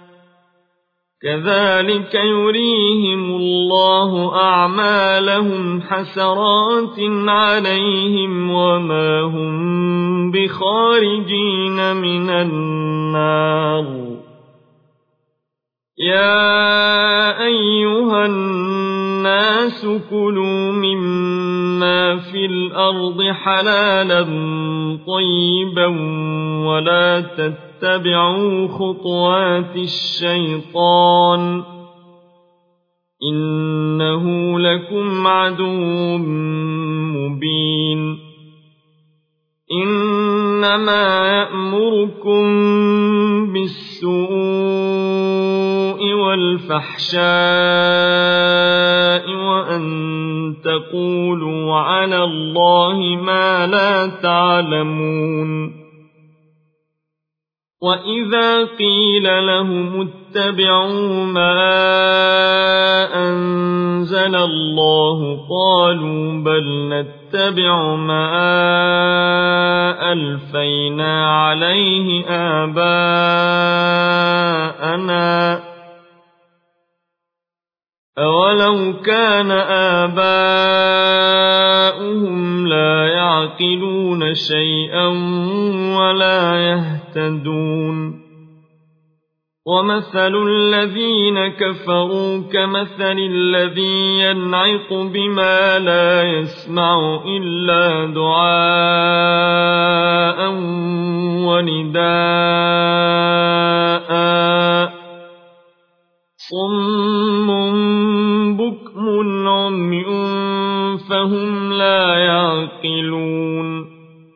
كذلك يريهم الله أعمالهم حسرات عليهم وما هم بخارجين من النار يا أيها الناس كلوا مما في الأرض حلالا طيبا ولا تتبعوا خطوات الشيطان إنه لكم عدو مبين إنما يأمركم بالسوء والفحشاء وأن تقولوا على الله ما لا تعلمون وإذا قيل لهم اتبعوا ما أنزل الله قالوا بل نتبع ما ألفينا عليه آباءنا أولو كان آباؤهم لا يعقلون شيئا ولا يهتدون ومثل الذين كفروا كمثل الذي ينعق بما لا يسمع إلا دعاء ونداء صم بكم عمي فهم لا يعقلون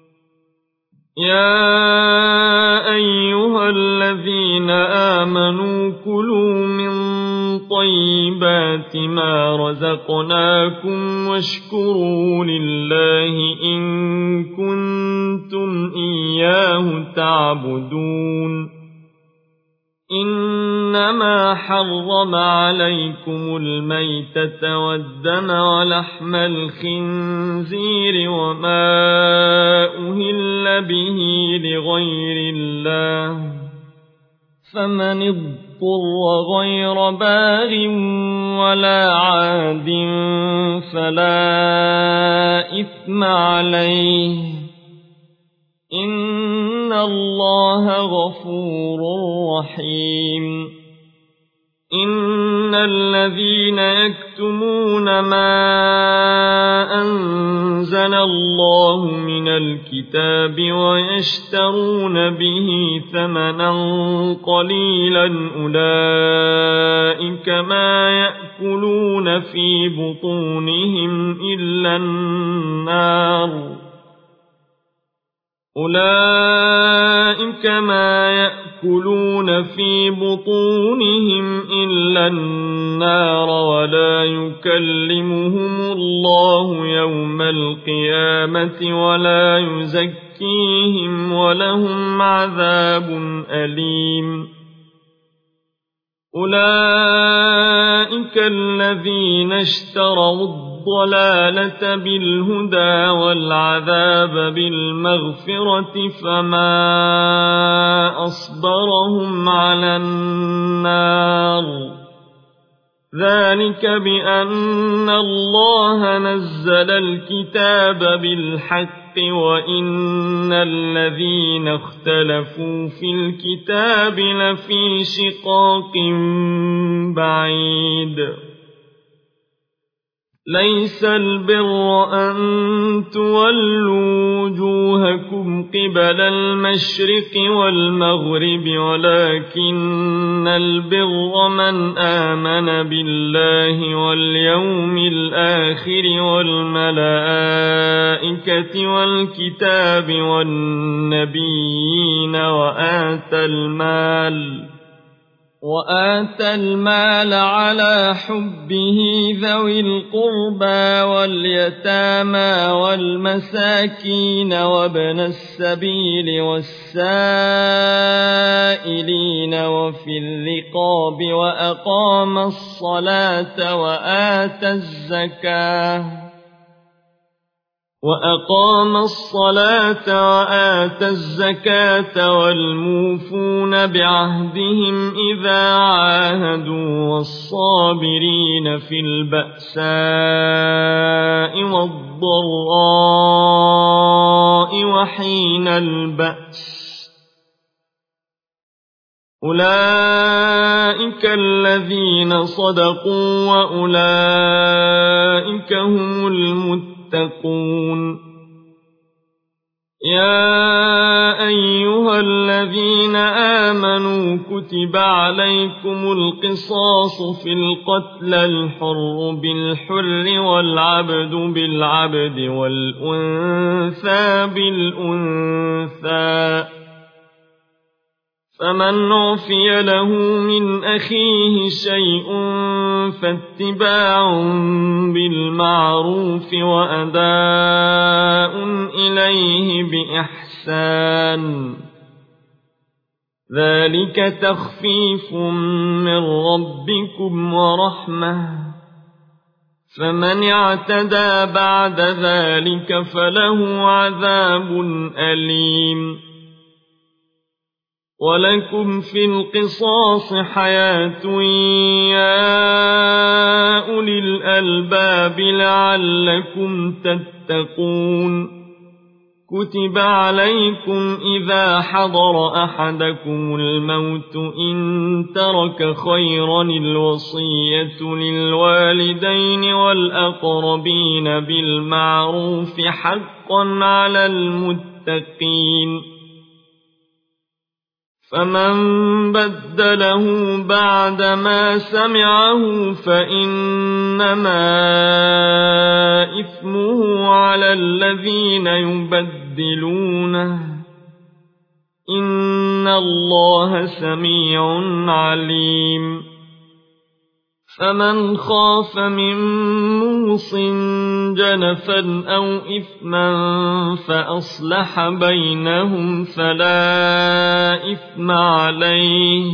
يا أيها الذين آمنوا كلوا من طيبات ما رزقناكم واشكروا لله إن كنتم إياه تعبدون إنما حرم عليكم الميتة والدم ولحم الخنزير وما أهل به لغير الله فمن اضطر غير باغ ولا عاد فلا إثم عليه إن الله غفور رحيم إن الذين يكتبون يكتمون ما أنزل الله من الكتاب ويشترون به ثمنا قليلا أولئك ما يأكلون في بطونهم إلا النار أولئك ما يأكلون في بطونهم إلا النار ولا يكلمهم الله يوم القيامة ولا يزكيهم ولهم عذاب أليم أولئك الذين اشتروا الضلالة بالهدى والعذاب بالمغفرة فما أصبرهم على النار ذلك بأن الله نزل الكتاب بالحق وإن الذين اختلفوا في الكتاب لفي شقاق بعيد ليس البر أن تولوا وجوهكم قبل المشرق والمغرب ولكن البر من آمن بالله واليوم الآخر والملائكة والكتاب والنبيين وآتى المال وآتى المال على حبه ذوي القربى واليتامى والمساكين وابن السبيل والسائلين وفي الرقاب وأقام الصلاة وآتى الزكاة وأقام الصلاة وآتى الزكاة والموفون بعهدهم إذا عاهدوا والصابرين في البأساء والضراء وحين البأس أولئك الذين صدقوا وأولئك هم المتقون تتقون يا أيها الذين آمنوا كتب عليكم القصاص في القتل الحر بالحر والعبد بالعبد والأنثى بالأنثى فمن عفي له من أخيه شيء فاتباع بالمعروف وأداء إليه بإحسان ذلك تخفيف من ربكم ورحمة فمن اعتدى بعد ذلك فله عذاب أليم ولكم في القصاص حياة يا أولي الألباب لعلكم تتقون كتب عليكم إذا حضر أحدكم الموت إن ترك خيرا الوصية للوالدين والأقربين بالمعروف حقا على المتقين فمن بدله بعدما سمعه فإنما إثمه على الذين يبدلونه إن الله سميع عليم فمن خاف من موص جنفا أو إثما فأصلح بينهم فلا إثم عليه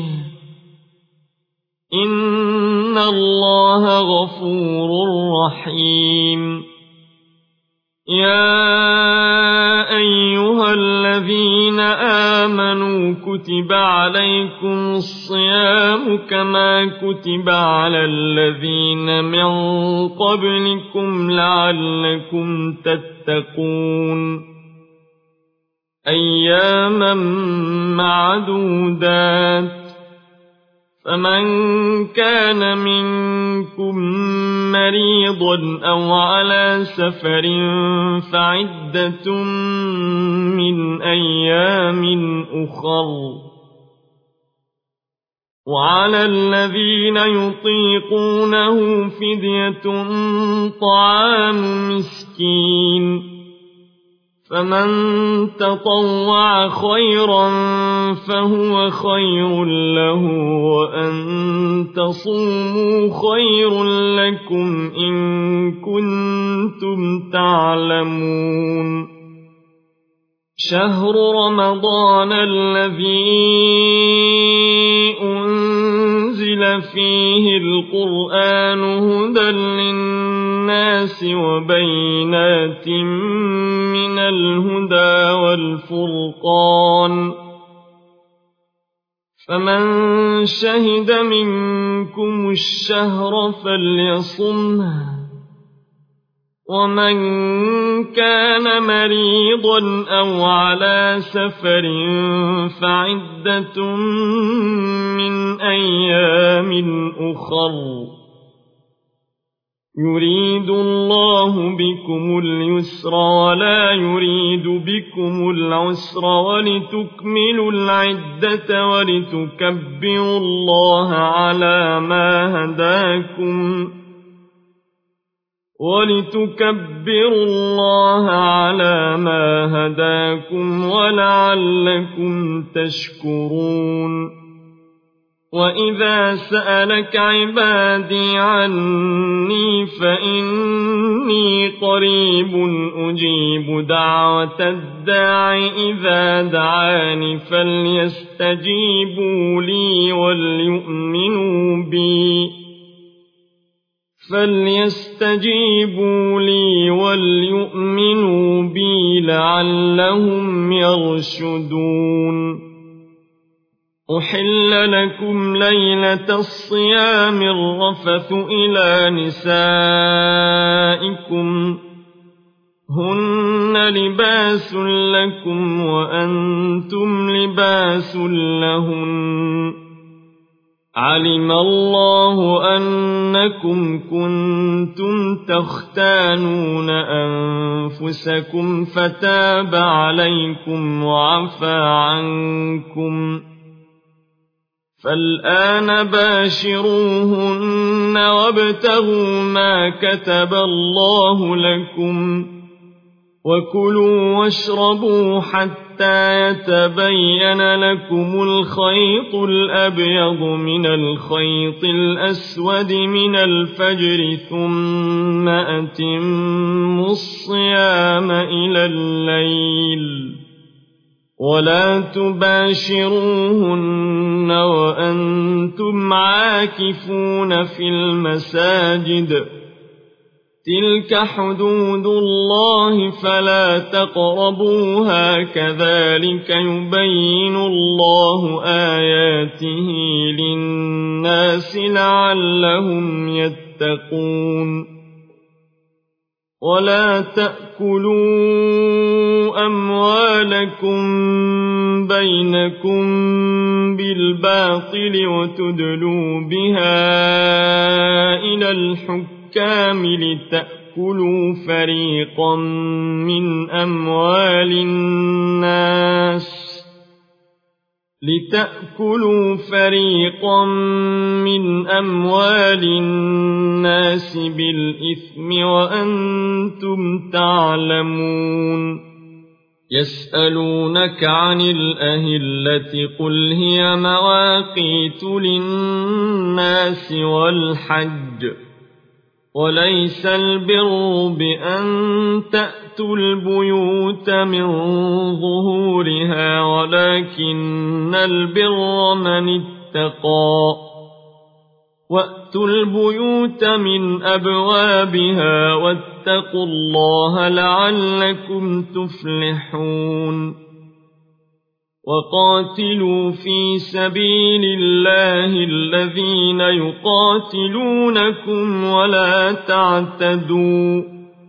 إن الله غفور رحيم يا أيها الذين آمنوا كتب عليكم الصيام كما كتب على الذين من قبلكم لعلكم تتقون أياما معدودات فمن كان منكم مريضا أو على سفر فعدة من أيام أخر، وعلى الذين يطيقونه فدية طعام مسكين، فمن تطوع خيرا فهو خير له، وأن تصوموا خير لكم إن كنتم تعلمون. شهر رمضان الذي أنزل فيه القرآن هدى للناس وبينات من الهدى والفرقان، فمن شهد منكم الشهر فليصمه، ومن كان مريضا أو على سفر فعدة من أيام أخر، يريد الله بكم اليسر ولا يريد بكم العسر، ولتكملوا العدة ولتكبروا الله على ما هداكم ولتكبروا الله على ما هداكم ولعلكم تشكرون. وإذا سألك عبادي عني فإني قريب أجيب دعوة الداع إذا دعاني، فليستجيبوا لي وليؤمنوا بي فليستجيبوا لي وليؤمنوا بي لعلهم يرشدون. أحل لكم ليلة الصيام الرفث إلى نسائكم، هن لباس لكم وأنتم لباس لهن، علم الله أنكم كنتم تختانون أنفسكم فتاب عليكم وعفى عنكم، فالآن باشروهن وابتغوا ما كتب الله لكم، وكلوا واشربوا حتى يتبين لكم الخيط الأبيض من الخيط الأسود من الفجر، ثم أتموا الصيام إلى الليل، ولا تباشروهن وأنتم عاكفون في المساجد، تلك حدود الله فلا تقربوها، كذلك يبين الله آياته للناس لعلهم يتقون. ولا تأكلوا أموالكم بينكم بالباطل وتدلوا بها إلى الحكام لتأكلوا فريقا من أموال الناس لتأكلوا فريقا من أموال الناس بالإثم وأنتم تعلمون. يسألونك عن الأهلة قل هي مواقيت للناس والحج، وليس البر بأن تأتوا البيوت من ظهورها، ولكن البر من اتقى، وأتوا البيوت من أبوابها، واتقوا الله لعلكم تفلحون. وقاتلوا في سبيل الله الذين يقاتلونكم ولا تعتدوا،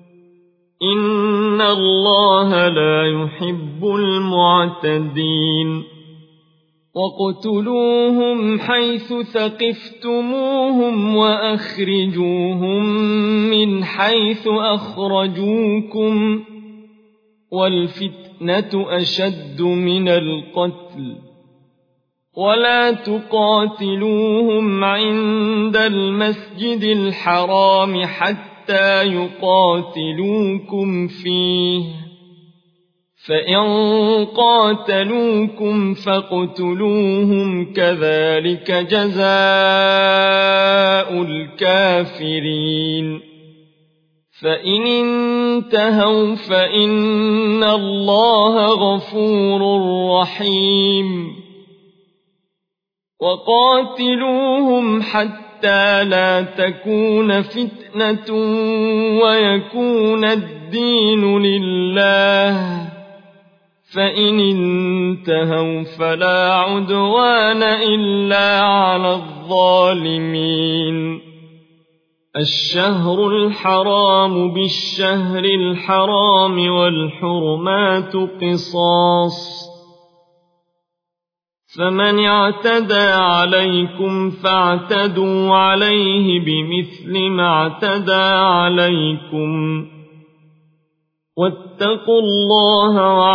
إن الله لا يحب المعتدين. وَاقْتُلُوهُمْ حَيْثُ ثَقِفْتُمُوهُمْ وَأَخْرِجُوهُمْ مِنْ حَيْثُ أَخْرَجُوكُمْ وَالْفِتْنَةُ أَشَدُّ مِنَ الْقَتْلِ وَلَا تُقَاتِلُوهُمْ عِندَ الْمَسْجِدِ الْحَرَامِ حَتَّى يُقَاتِلُوكُمْ فِيهِ فَإِن قَاتَلُوكُمْ فَاقْتُلُوهُمْ كَذَلِكَ جَزَاءُ الْكَافِرِينَ فَإِنِ انتهوا فَإِنَّ اللَّهَ غَفُورٌ رَّحِيمٌ وَقَاتِلُوهُمْ حَتَّى لَا تَكُونَ فِتْنَةٌ وَيَكُونَ الدِّينُ لِلَّهِ فَإِنِ انتهوا فَلَا عُدْوَانَ إِلَّا عَلَى الظَّالِمِينَ الشهر الحرام بالشهر الحرام والحرمات قصاص فمن اعتدى عليكم فاعتدوا عليه بمثل ما اعتدى عليكم واتقوا الله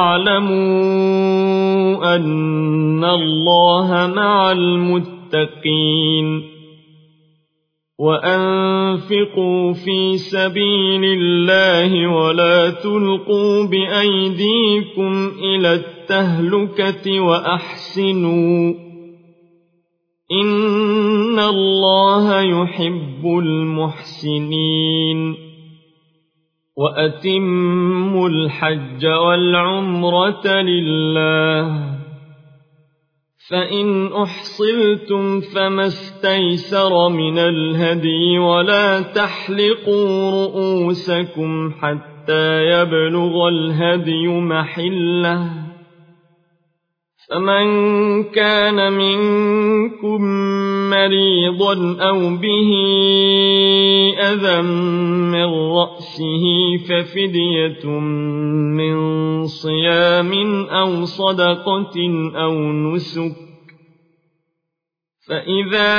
واعلموا أن الله مع المتقين وأنفقوا في سبيل الله ولا تلقوا بأيديكم إلى التهلكة وأحسنوا إن الله يحب المحسنين وأتموا الحج والعمرة لله فإن أحصرتم فما استيسر من الهدي ولا تحلقوا رؤوسكم حتى يبلغ الهدي محله فمن كان منكم مريضا أو به أذى من رأسه ففدية من صيام أو صدقة أو نسك فإذا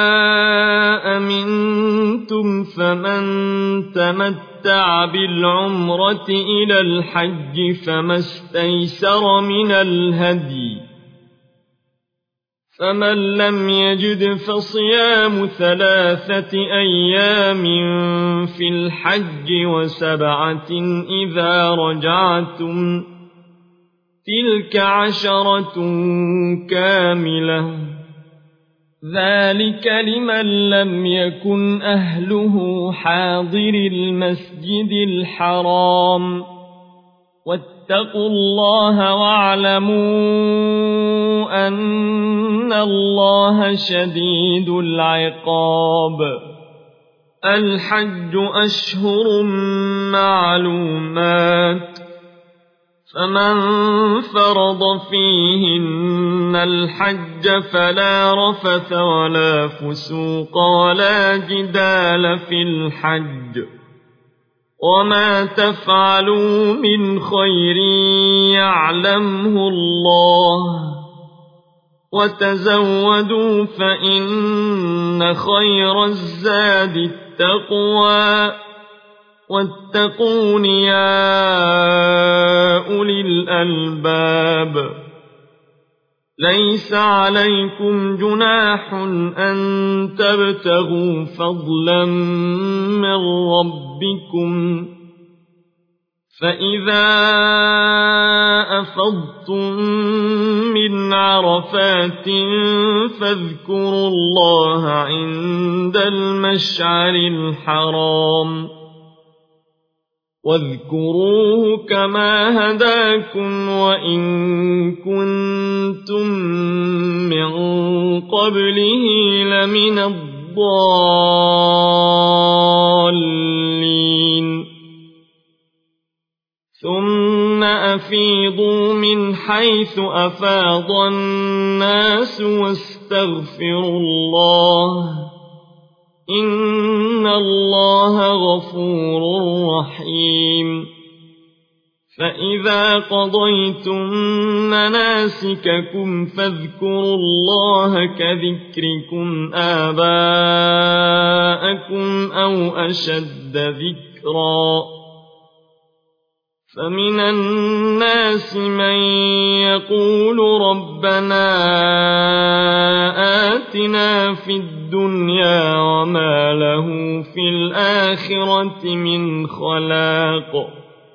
أمنتم فمن تمتع بالعمرة إلى الحج فما استيسر من الهدي فمن لم يجد فصيام ثلاثة أيام في الحج وسبعة إذا رجعتم تلك عشرة كاملة ذلك لمن لم يكن أهله حاضر المسجد الحرام واتقوا الله واعلموا أن الله شديد العقاب الحج أشهر معلومات فمن فرض فيهن الحج فلا رفث ولا فسوق ولا جدال في الحج وما تفعلوا من خير يعلمه الله وتزودوا فإن خير الزاد التقوى واتقون يا أولي الألباب ليس عليكم جناح أن تبتغوا فضلا من ربكم فإذا أفضتم من عرفات فاذكروا الله عند المشعر الحرام واذكروه كما هداكم وإن كنتم من قبله لمن الضالين ثم أفيضوا من حيث أفاض الناس واستغفروا الله إن الله غفور رحيم فإذا قضيتم مناسككم فاذكروا الله كذكركم آباءكم أو أشد ذكرا. فمن الناس من يقول ربنا آتنا في الدنيا وما له في الآخرة من خلاق.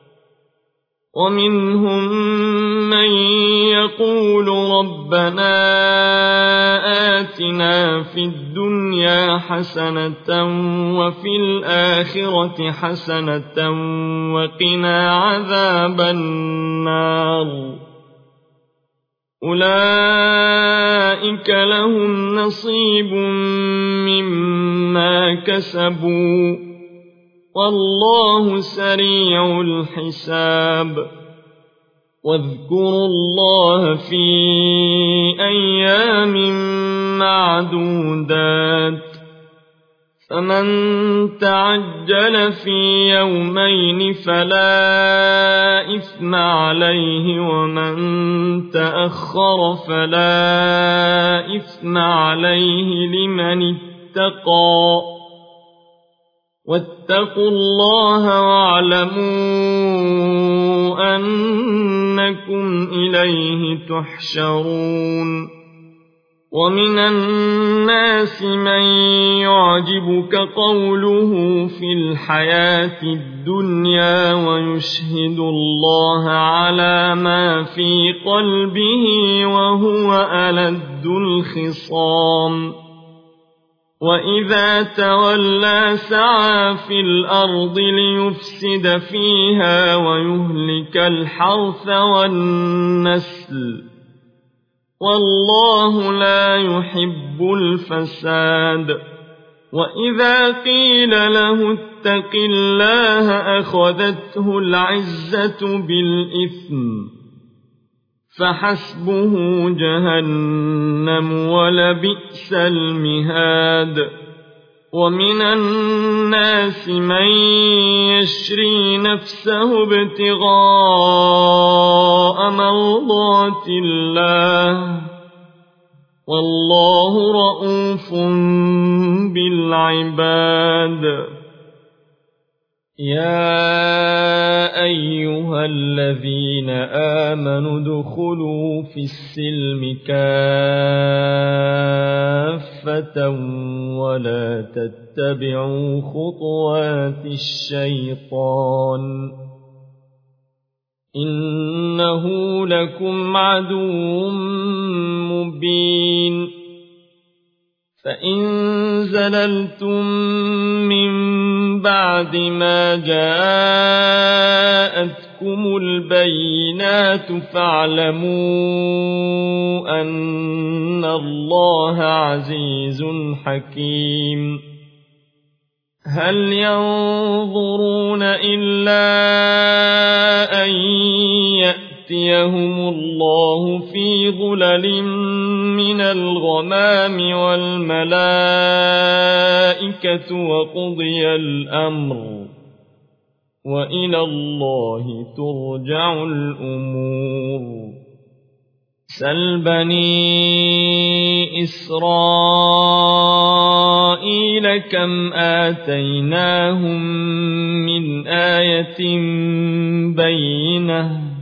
ومنهم من يقول ربنا آتنا في الدنيا حسنة وفي الآخرة حسنة وقنا عذاب النار. أولئك لهم نصيب مما كسبوا والله سريع الحساب. واذكروا الله في أيام معدودات. فمن تعجل في يومين فلا إثم عليه ومن تأخر فلا إثم عليه لمن اتقى. واتقوا الله واعلموا أنكم إليه تحشرون. ومن الناس من يعجبك قوله في الحياة الدنيا ويشهد الله على ما في قلبه وهو ألد الخصام. وإذا تولى سعى في الأرض ليفسد فيها ويهلك الحرث والنسل والله لا يحب الفساد. وإذا قيل له اتق الله أخذته العزة بالإثم فحسبه جهنم ولبئس المهاد. ومن الناس من يشري نفسه ابتغاء مرضات الله والله رءوف بالعباد. يا أيها الذين آمنوا ادخلوا في السلم كافة ولا تتبعوا خطوات الشيطان إنه لكم عدو مبين. فإن زللتم من بعد ما جاءتكم البينات فاعلموا أن الله عزيز حكيم. هل ينظرون إلا أن يأتيهم الله في ظلل من الغمام والملائكة وقضي الأمر وإلى الله ترجع الأمور. سل بني إسرائيل كم آتيناهم من آية بينة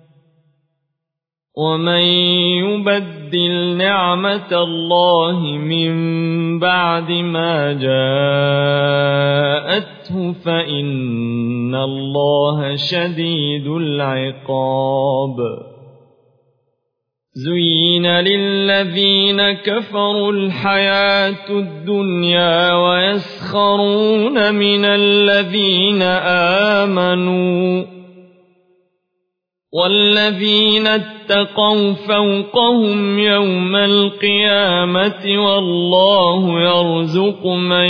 ومن يبدل نعمة الله من بعد ما جاءته فإن الله شديد العقاب. زين للذين كفروا الحياة الدنيا ويسخرون من الذين آمنوا والذين اتقوا فوقهم يوم القيامة والله يرزق من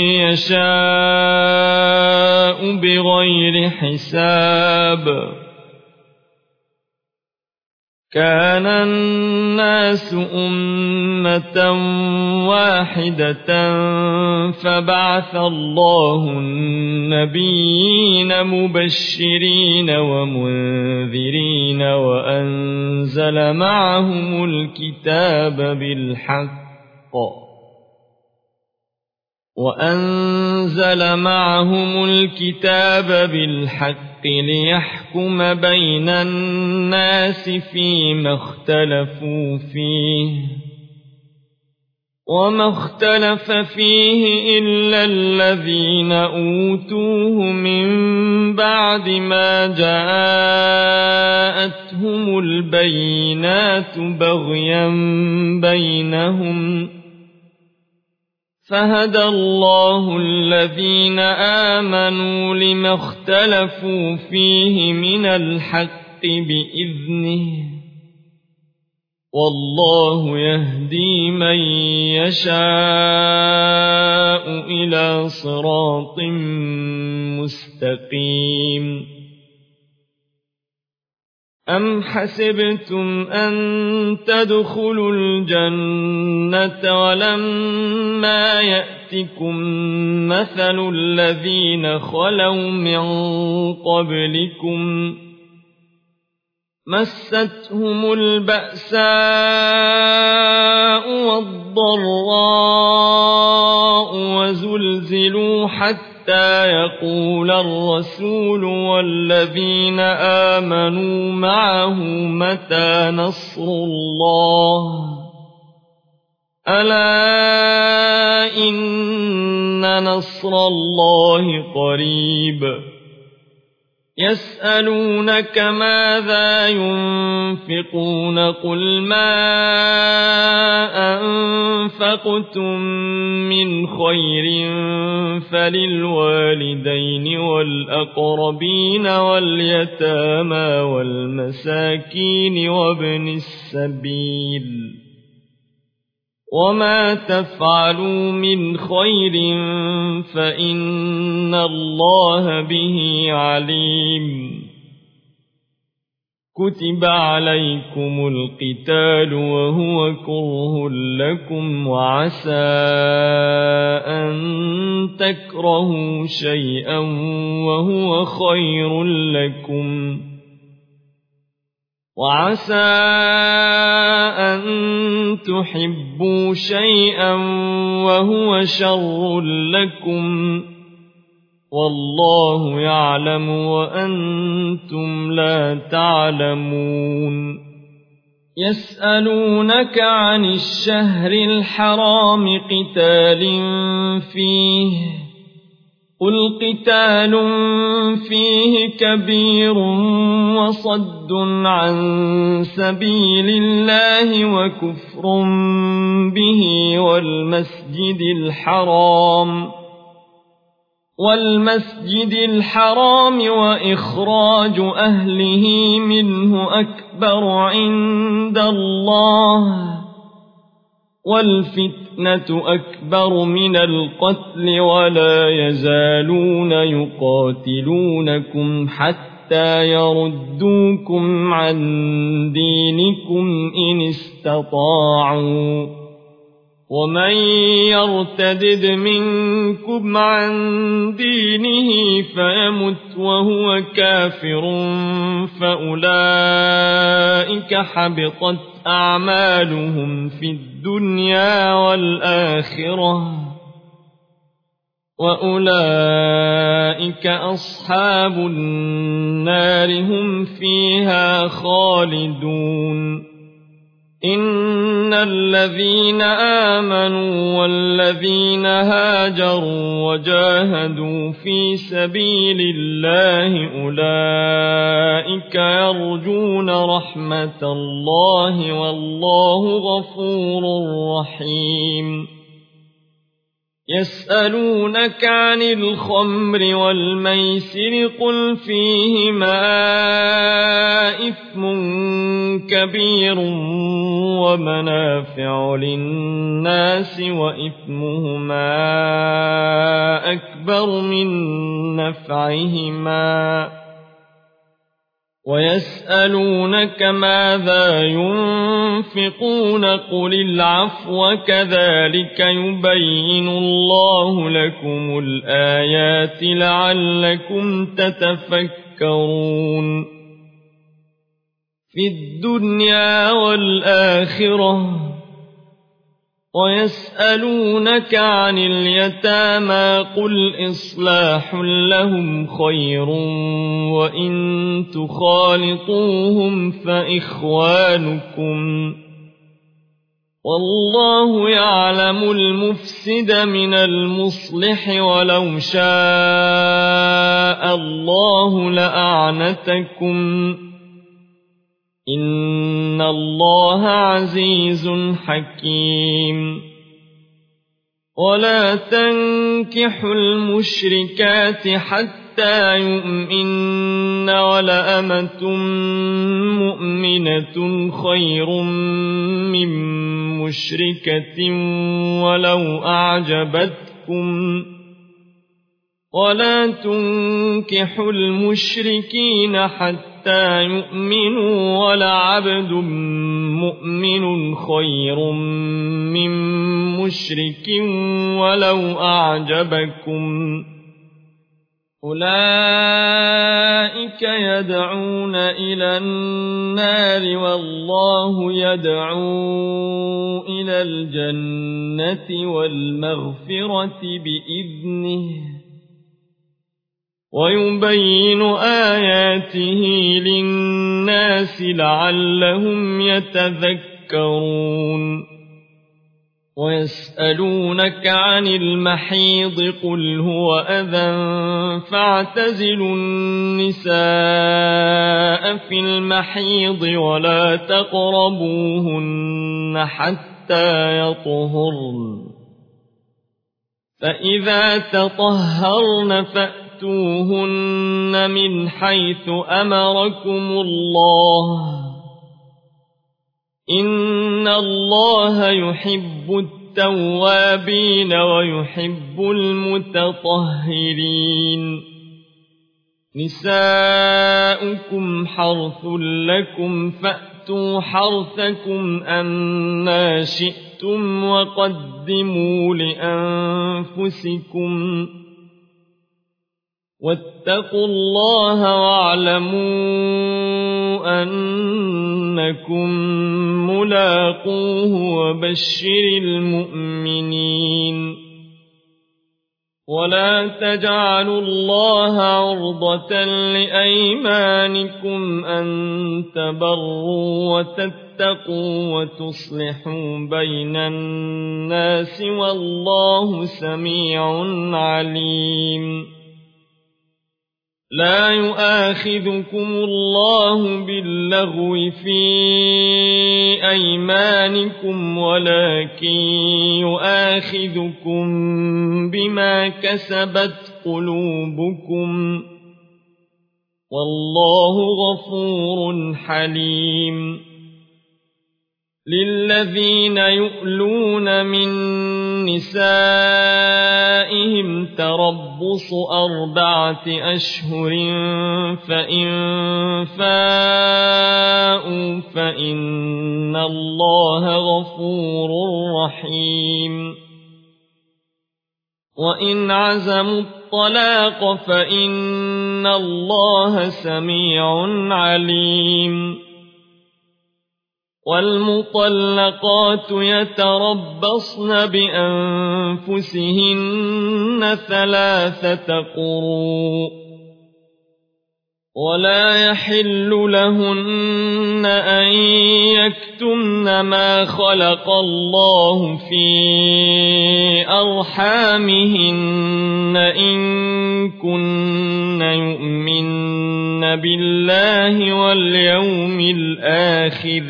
يشاء بغير حساب. كان الناس أمة واحدة فبعث الله النبيين مبشرين ومنذرين وأنزل معهم الكتاب بالحق وأنزل معهم الكتاب بالحق ليحكم بين الناس فيما اختلفوا فيه وما اختلف فيه إلا الذين أوتوه من بعد ما جاءتهم البينات بغيا بينهم فهدى الله الذين آمنوا لما اختلفوا فيه من الحق بإذنه والله يهدي من يشاء إلى صراط مستقيم أم حسبتم أن تدخلوا الجنة ولما يأتكم مثل الذين خلوا من قبلكم مستهم البأساء والضراء وزلزلوا حتى حتى يقول الرسول والذين آمنوا معه متى نصر الله ألا إن نصر الله قريب يسألونك ماذا ينفقون قل ما أنفقتم من خير فللوالدين والأقربين واليتامى والمساكين وابن السبيل وما تفعلوا من خير فإن الله به عليم كتب عليكم القتال وهو كره لكم وعسى أن تكرهوا شيئا وهو خير لكم وعسى أن تحبوا شيئا وهو شر لكم والله يعلم وأنتم لا تعلمون يسألونك عن الشهر الحرام قتال فيه قل قتال فيه كبير وصد عن سبيل الله وكفر به والمسجد الحرام والمسجد الحرام وإخراج أهله منه أكبر عند الله والفتنة أكبر من القتل ولا يزالون يقاتلونكم حتى يردوكم عن دينكم إن استطاعوا ومن يرتدد منكم عن دينه فيمت وهو كافر فأولئك حبطت أعمالهم في الدنيا والآخرة وأولئك أصحاب النار هم فيها خالدون إن الذين آمنوا والذين هاجروا وجاهدوا في سبيل الله أولئك يرجون رحمة الله والله غفور رحيم يسألونك عن الخمر والميسر قل فيهما إثم كبير ومنافع للناس وإثمهما أكبر من نفعهما ويسألونك ماذا ينفقون قل العفو كذلك يبين الله لكم الآيات لعلكم تتفكرون في الدنيا والآخرة. ويسألونك عن اليتامى قل إصلاح لهم خير وإن تخالطوهم فإخوانكم والله يعلم المفسد من المصلح ولو شاء الله لأعنتكم إن الله عزيز حكيم. ولا تنكحوا المشركات حتى يؤمن ولأمة مؤمنة خير من مشركة ولو أعجبتكم ولا تنكحوا المشركين حتى يؤمنوا ولعبد مؤمن خير من مشرك ولو أعجبكم أولئك يدعون إلى النار والله يدعو إلى الجنة والمغفرة بإذنه ويبين آياته للناس لعلهم يتذكرون. ويسألونك عن المحيض قل هو أذى فاعتزلوا النساء في المحيض ولا تقربوهن حتى يطهرن فإذا تطهرن فأتوهن من حيث أمركم الله إن الله يحب التوابين ويحب المتطهرين. نساؤكم حرث لكم فأتوا حرثكم أنى شئتم وقدموا لأنفسكم واتقوا الله واعلموا أنكم ملاقوه وبشر المؤمنين. ولا تجعلوا الله عرضة لأيمانكم أن تبروا وتتقوا وتصلحوا بين الناس والله سميع عليم. لا يؤاخذكم الله باللغو في أيمانكم ولكن يؤاخذكم بما كسبت قلوبكم والله غفور حليم. للذين يؤلون من نسائهم تربص أربعة أشهر فإن فاءوا فإن الله غفور رحيم. وإن عزموا الطلاق فإن الله سميع عليم. والمطلقات يتربصن بأنفسهن ثلاثة قروء ولا يحل لهن أن يكتمن ما خلق الله في أرحامهن إن كن يؤمن بالله واليوم الآخر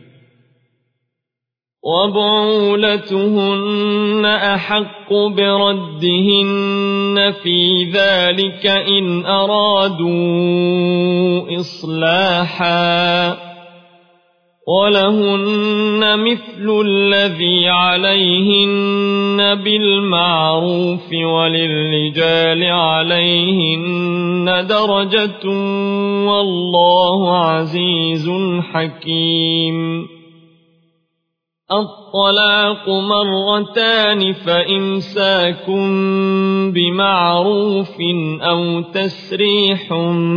وبعولتهن أحق بردهن في ذلك إن أرادوا إصلاحا ولهن مثل الذي عليهن بالمعروف وللرجال عليهن درجة والله عزيز حكيم. الطلاق مرتان فإمساك بمعروف أو تسريح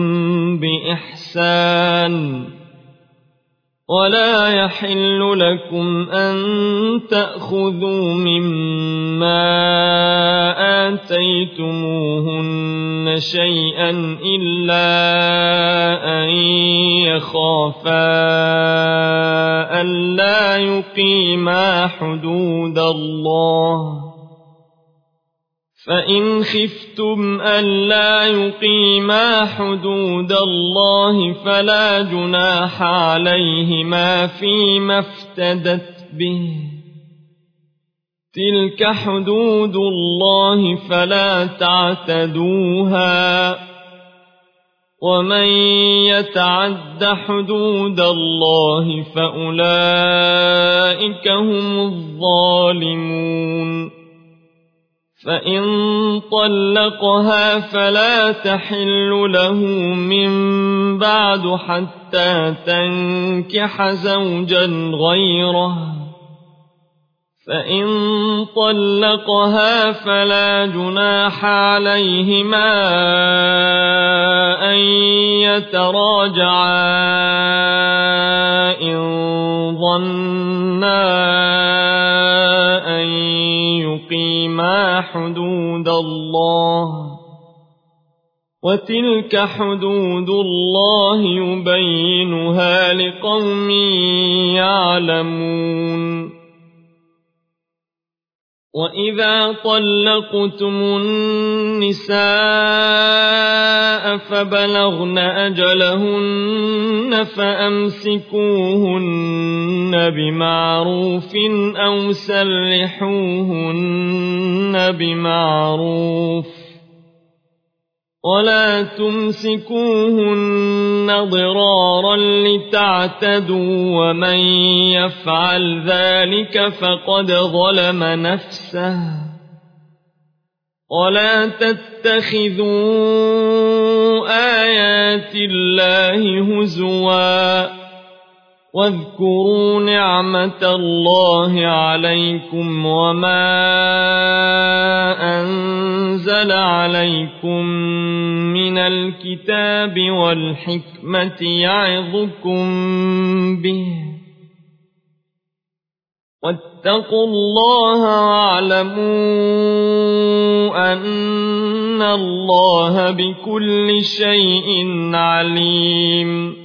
بإحسان. ولا يحل لكم أن تأخذوا مما آتيتموهن شيئا إلا أن يخافا ألا يقيما حدود الله، فإن خفتم ألا يقيما حدود الله فلا جناح عليهما فيما افتدت به، تلك حدود الله فلا تعتدوها، ومن يتعد حدود الله فأولئك هم الظالمون. فإن طلقها فلا تحل له من بعد حتى تنكح زوجا غيره، فإن طلقها فلا جناح عليهما أن يتراجعا إن ظنا أن يقيما حدود الله، وتلك حدود الله يبينها لقوم يعلمون. وإذا طلقتم النساء فبلغن أجلهن فأمسكوهن بمعروف أو سرحوهن بمعروف، ولا تمسكوهن ضرارا لتعتدوا، ومن يفعل ذلك فقد ظلم نفسه. ولا تتخذوا آيات الله هزوا، واذكروا نعمة الله عليكم وما أنزل عليكم من الكتاب والحكمة يعظكم به، واتقوا الله واعلموا أن الله بكل شيء عليم.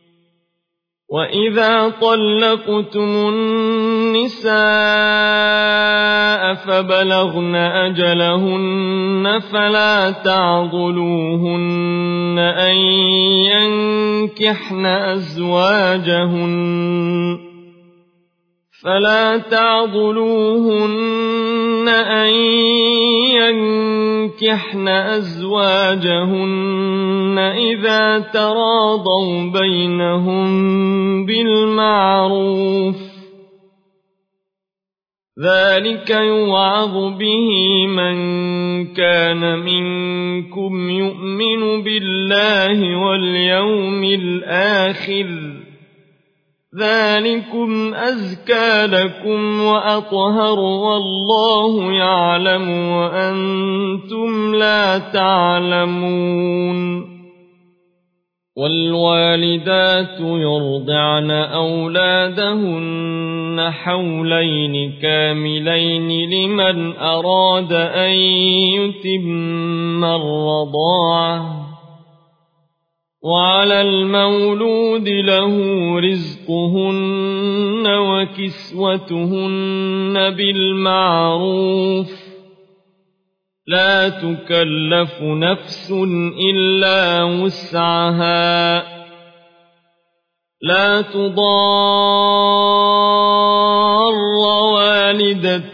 وإذا طلقتم النساء فبلغن أجلهن فلا تعضلوهن أن ينكحن أزواجهن فلا تعضلوهن أن ينكحن أزواجهن إذا تراضوا بينهم بالمعروف، ذلك يوعظ به من كان منكم يؤمن بالله واليوم الآخر، ذلكم أزكى لكم وأطهر والله يعلم وأنتم لا تعلمون. والوالدات يرضعن أولادهن حولين كاملين لمن أراد أن يتم الرضاعة، وعلى المولود له رزقهن وكسوتهن بالمعروف، لا تكلف نفس إلا وسعها، لا تضار والدة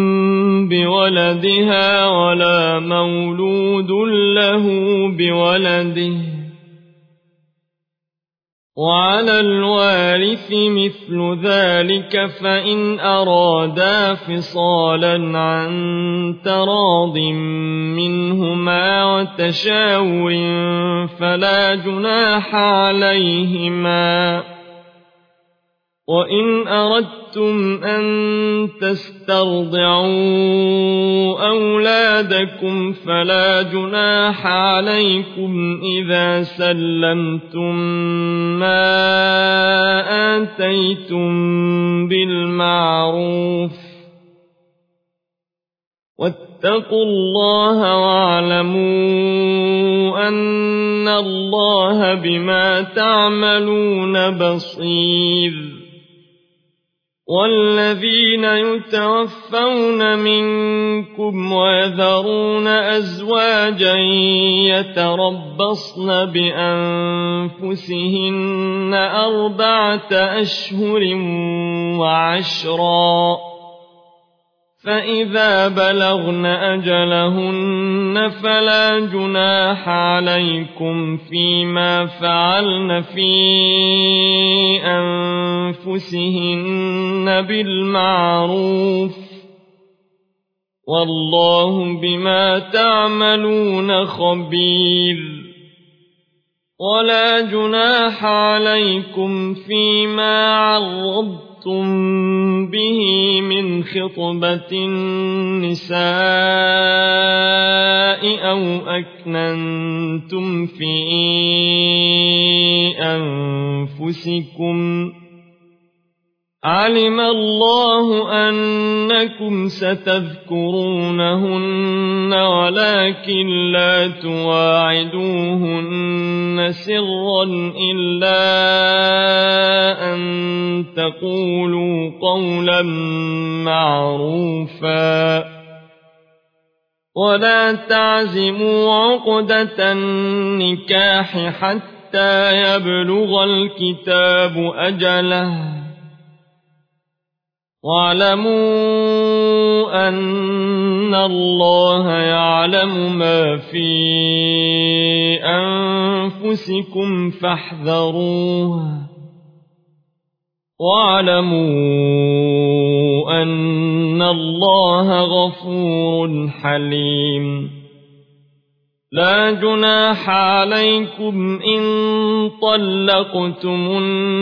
بولدها ولا مولود له بولده، وعلى الوارث مثل ذلك فإن أرادا فصالا عن تراض منهما وتشاور فلا جناح عليهما. وإن أردتم أن تسترضعوا أولادكم فلا جناح عليكم إذا سلمتم ما آتيتم بالمعروف واتقوا الله واعلموا أن الله بما تعملون بصير. والذين يتوفون منكم ويذرون أزواجا يتربصن بأنفسهن أربعة أشهر وعشرا فإذا بلغن أجلهن فلا جناح عليكم فيما فعلن في أنفسهن بالمعروف والله بما تعملون خبير. ولا جناح عليكم فيما عرضتم به من خطبة النساء أو أكننتم في أنفسكم علم الله أنكم ستذكرونهن ولكن لا تواعدوهن سرا إلا أن تقولوا قولا معروفا ولا تعزموا عقدة النكاح حتى يبلغ الكتاب أجله واعلموا أن الله يعلم ما في أنفسكم فاحذروه واعلموا أن الله غفور حليم. لا جناح عليكم إن طلقتم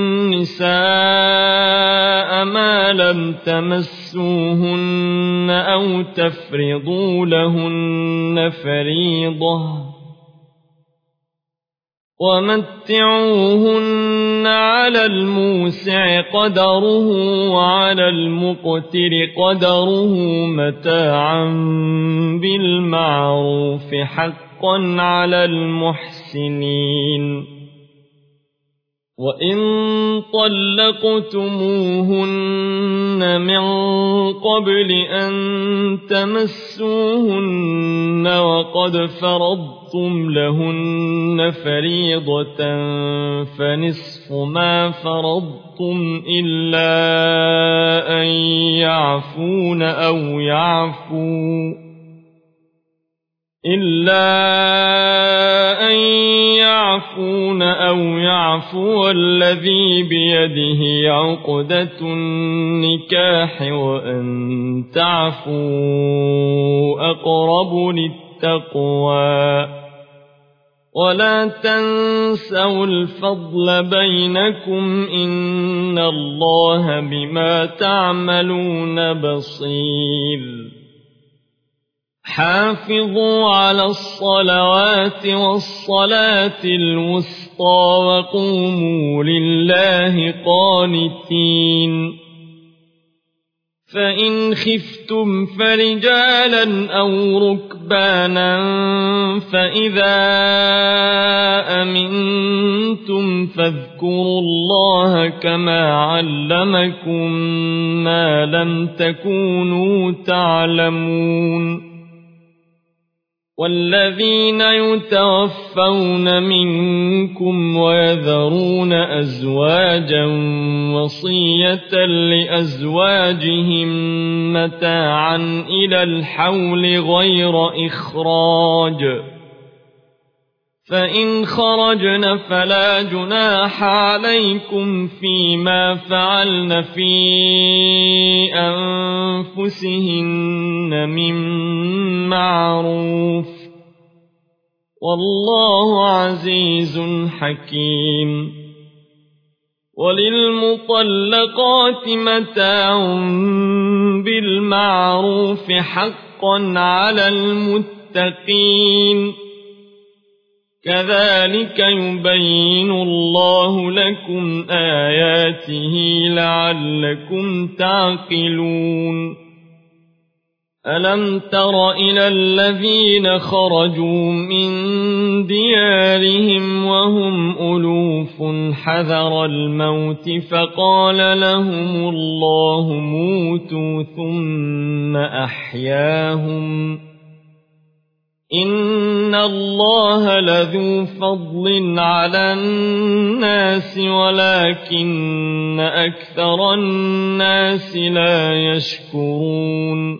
النساء ما لم تمسوهن أو تفرضوا لهن فريضة ومتعوهن على الموسع قدره وعلى المقتر قدره متاعا بالمعروف حقا على المحسنين. وإن طلقتموهن من قبل أن تمسوهن وقد فرضتم لهن فريضة فنصف ما فرضتم إلا أن يعفون أو يعفوا إلا أن يعفون أو يعفو الذي بيده عقدة النكاح وأن تعفوا أقرب للتقوى. ولا تنسوا الفضل بينكم إن الله بما تعملون بصير. حافظوا على الصلوات والصلاة الوسطى وقوموا لله قانتين. فإن خفتم فرجالا أو ركبانا فإذا أمنتم فاذكروا الله كما علمكم ما لم تكونوا تعلمون. والذين يتوفون منكم ويذرون أزواجا وصية لأزواجهم متاعا إلى الحول غير إخراج فإن خرجن فلا جناح عليكم فيما فعلن في أنفسهن من معروف والله عزيز حكيم وللمطلقات متاع بالمعروف حقا على المتقين كذلك يبين الله لكم آياته لعلكم تعقلون ألم تر إلى الذين خرجوا من ديارهم وهم ألوف حذر الموت فقال لهم الله موتوا ثم أحياهم إن الله لذو فضل على الناس ولكن أكثر الناس لا يشكرون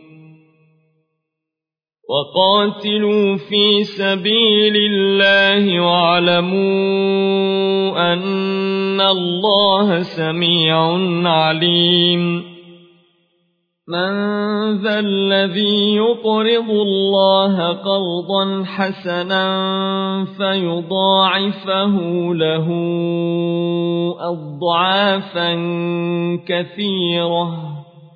وقاتلوا في سبيل الله واعلموا أن الله سميع عليم من ذا الذي يقرض الله قرضا حسنا فيضاعفه له أضعافا كثيرة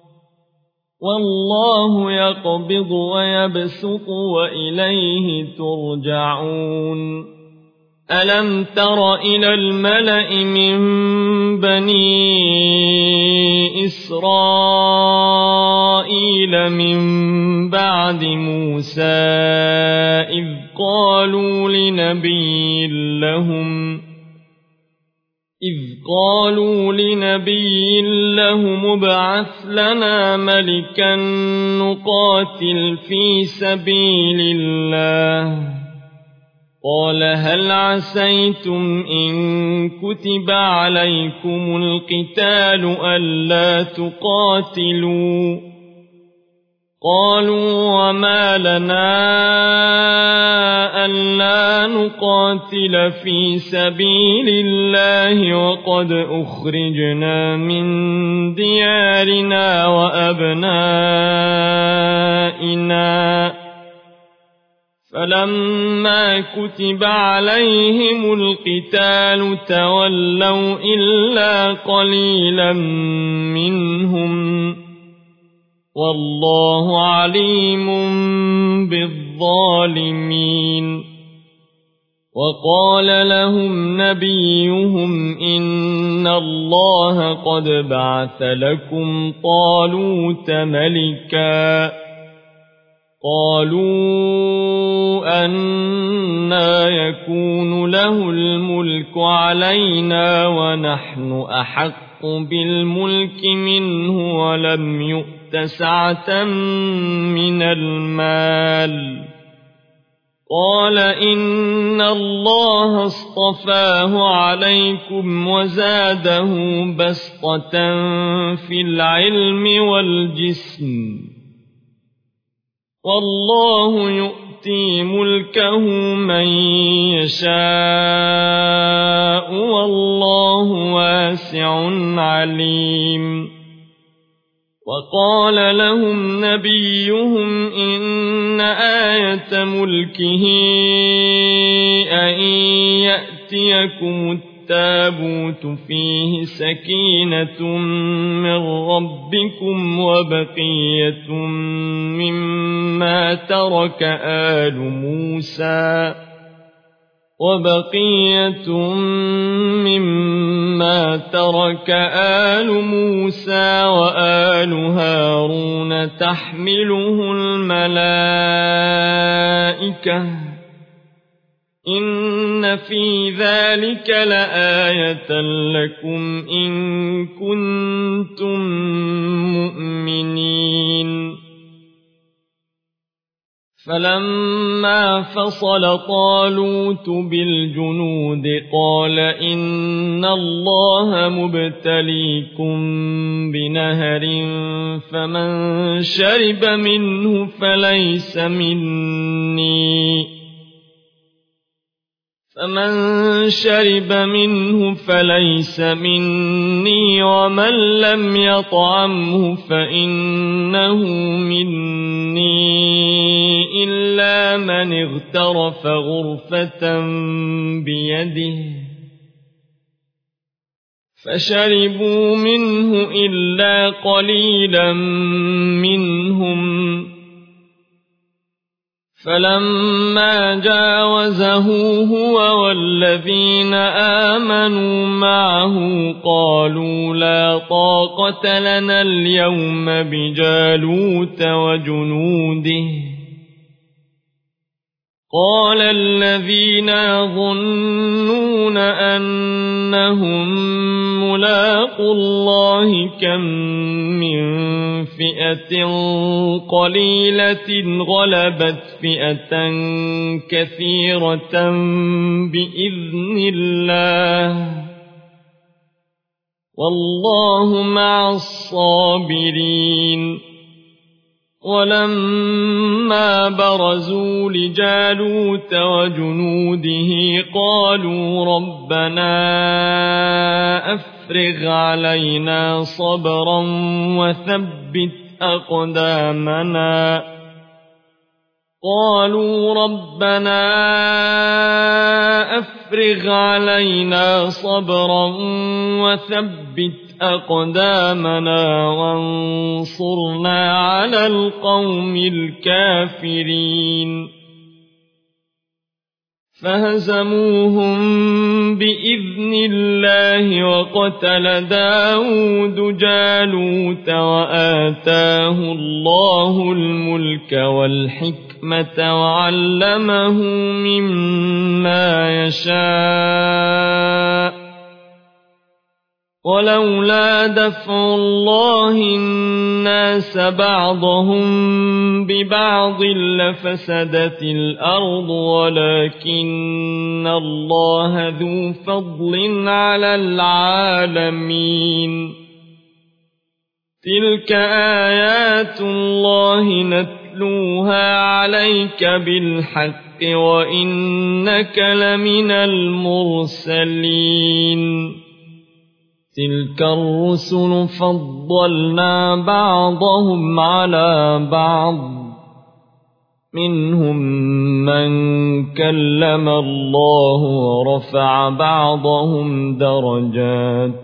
والله يقبض ويبسط وإليه ترجعون ألم تر إلى الملأ من بني إسرائيل من بعد موسى إذ قالوا لنبي لهم إذ قالوا لنبي لهم ابعث لنا ملكا نقاتل في سبيل الله قال هل عسيتم إن كتب عليكم القتال ألا تقاتلوا قالوا وما لنا ألا نقاتل في سبيل الله وقد أخرجنا من ديارنا وأبنائنا فلما كتب عليهم القتال تولوا إلا قليلا منهم والله عليم بالظالمين وقال لهم نبيهم إن الله قد بعث لكم طالوت ملكا قالوا أنى يكون له الملك علينا ونحن أحق بالملك منه ولم يؤت سعة من المال قال إن الله اصطفاه عليكم وزاده بسطة في العلم والجسم والله يؤتي ملكه من يشاء والله واسع عليم وقال لهم نبيهم إن آية ملكه أن يأتيكم التابوت فيه سكينة من ربكم وبقية مما ترك آل موسى وبقية مما ترك آل موسى وآل هارون تحمله الملائكة إن في ذلك لآية لكم إن كنتم مؤمنين فلما فصل طالوت بالجنود قال إن الله مبتليكم بنهر فمن شرب منه فليس مني فمن شرب منه فليس مني ومن لم يطعمه فإنه مني إلا من اغترف غرفة بيده فشربوا منه إلا قليلا منهم فلما جاوزه هو والذين آمنوا معه قالوا لا طاقة لنا اليوم بجالوت وجنوده قال الذين يظنون أنهم ملاقو الله كم من فئة قليلة غلبت فئة كثيرة بإذن الله والله مع الصابرين ولما برزوا لجالوت وجنوده قالوا ربنا أفرغ علينا صبرا وثبت أقدامنا قالوا ربنا أفرغ علينا صبرا وثبت أقدامنا وانصرنا على القوم الكافرين فهزموهم بإذن الله وقتل داود جالوت وآتاه الله الملك والحكمة وعلمه مما يشاء ولولا دفع الله الناس بعضهم ببعض لفسدت الأرض ولكن الله ذو فضل على العالمين تلك آيات الله نتلوها عليك بالحق وإنك لمن المرسلين تلك الرسل فضلنا بعضهم على بعض منهم من كلم الله ورفع بعضهم درجات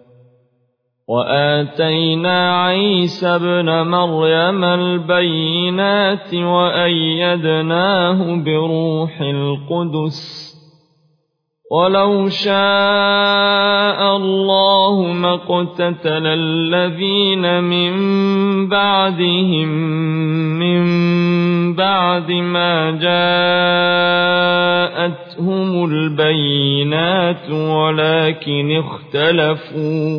وآتينا عيسى ابن مريم البينات وأيدناه بروح القدس ولو شاء الله ما اقتتل الذين من بعدهم من بعد ما جاءتهم البينات ولكن اختلفوا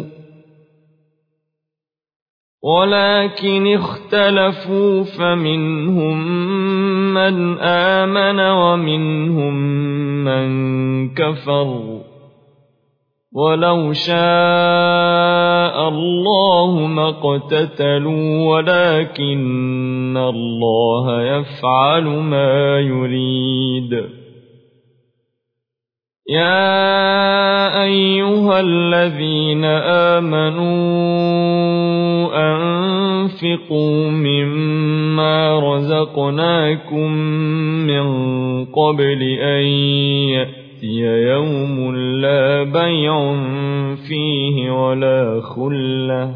ولكن اختلفوا فمنهم من آمن ومنهم من كفر ولو شاء الله ما اقتتلوا ولكن الله يفعل ما يريد يا أيها الذين آمنوا أنفقوا مما رزقناكم من قبل أن يأتي يوم لا بيع فيه ولا خلة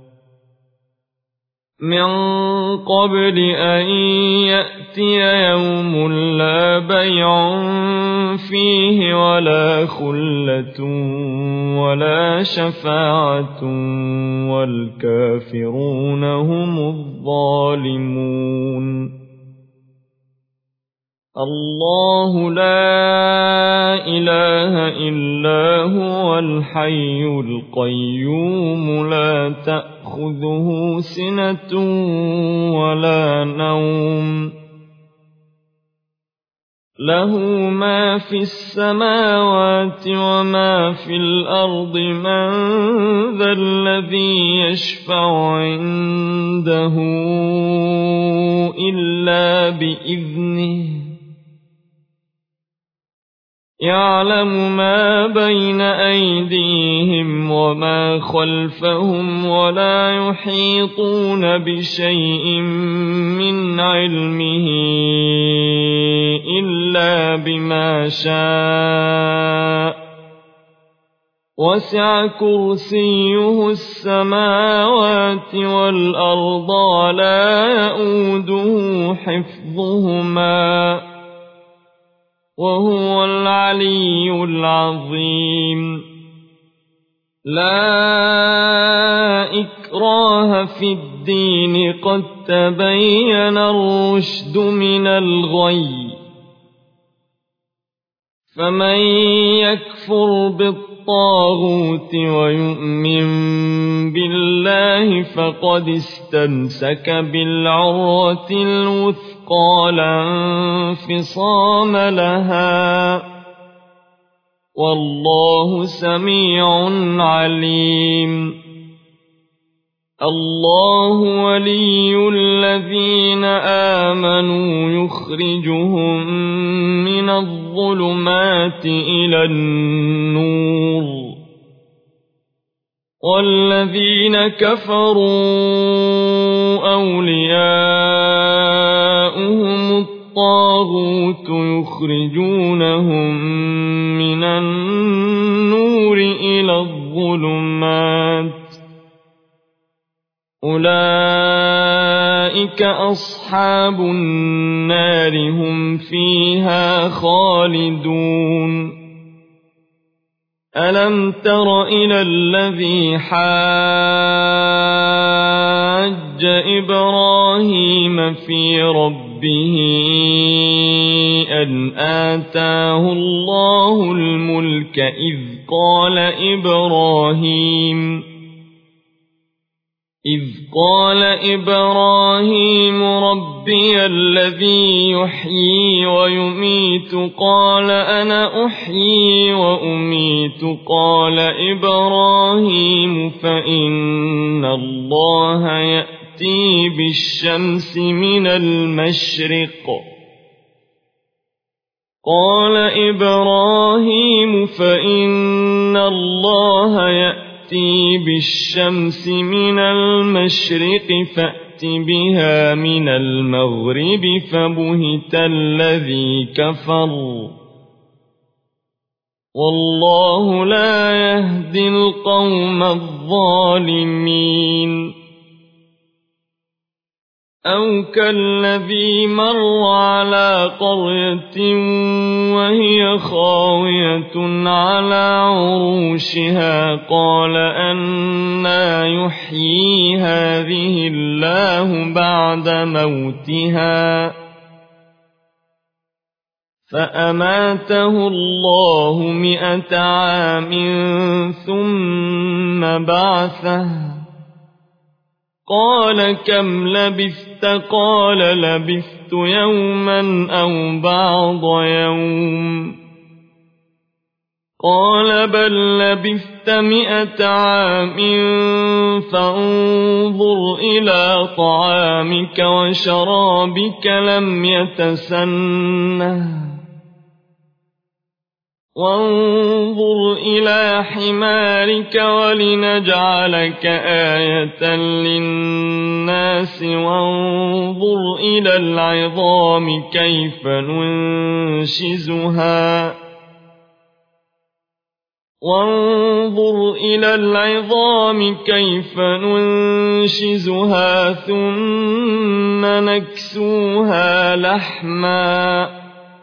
من قبل أن يأتي يوم لا بيع فيه ولا خلة ولا شفاعة والكافرون هم الظالمون الله لا إله إلا هو الحي القيوم لا تأخذه سنة ولا نوم له ما في السماوات وما في الأرض من ذا الذي يشفع عنده إلا بإذنه يعلم ما بين أيديهم وما خلفهم ولا يحيطون بشيء من علمه إلا بما شاء وسع كرسيه السماوات والأرض ولا يئوده حفظهما وهو العلي العظيم لا إكراه في الدين قد تبين الرشد من الغي فمن يكفر بالطاغوت ويؤمن بالله فقد استمسك بالعروة الوثقى لا انفصام لها والله سميع عليم الله ولي الذين آمنوا يخرجهم من الظلمات إلى النور والذين كفروا أولياؤهم الطاغوت يخرجونهم من النور إلى الظلمات أولئك أصحاب النار هم فيها خالدون ألم تر إلى الذي حاج إبراهيم في ربه أن آتاه الله الملك إذ قال إبراهيم إذ قال إبراهيم ربي الذي يحيي ويميت قال أنا أحيي وأميت قال إبراهيم فإن الله يأتي بالشمس من المشرق قال إبراهيم فإن الله يأتي يأتي بالشمس من المشرق فأت بها من المغرب فبهت الذي كفر والله لا يهدي القوم الظالمين أو كالذي مر على قرية وهي خاوية على عروشها قال أنى يحيي هذه الله بعد موتها فأماته الله مئة عام ثم بعثه قال كم لبثت قال لبثت يوما أو بعض يوم قال بل لبثت مئة عام فانظر إلى طعامك وشرابك لم يتسنه وانظر إلى حمارك ولنجعلك آية للناس وانظر إلى العظام كيف ننشزها وانظر إلى العظام كيف ننشزها ثم نكسوها لحما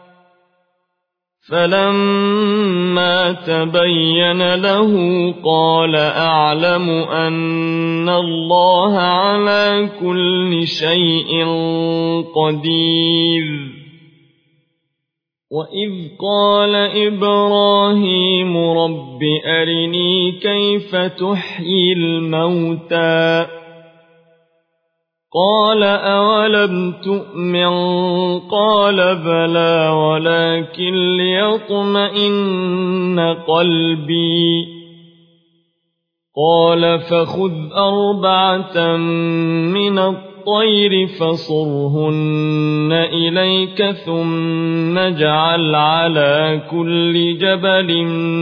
فلما تبين له قال أعلم أن الله على كل شيء قدير وإذ قال إبراهيم رب أرني كيف تحيي الموتى قال أولم تؤمن قال بلى ولكن ليطمئن قلبي قال فخذ أربعة من الطير الطير فصرهن إليك ثم اجعل على كل جبل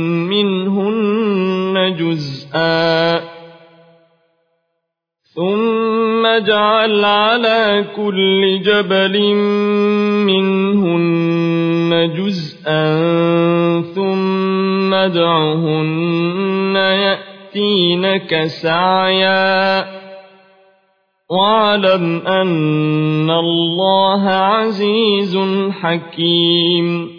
منهن جزءا ثم اجعل على كل جبل منهن جزءا ثم ادعهن يأتينك سعيا واعلم أن الله عزيز حكيم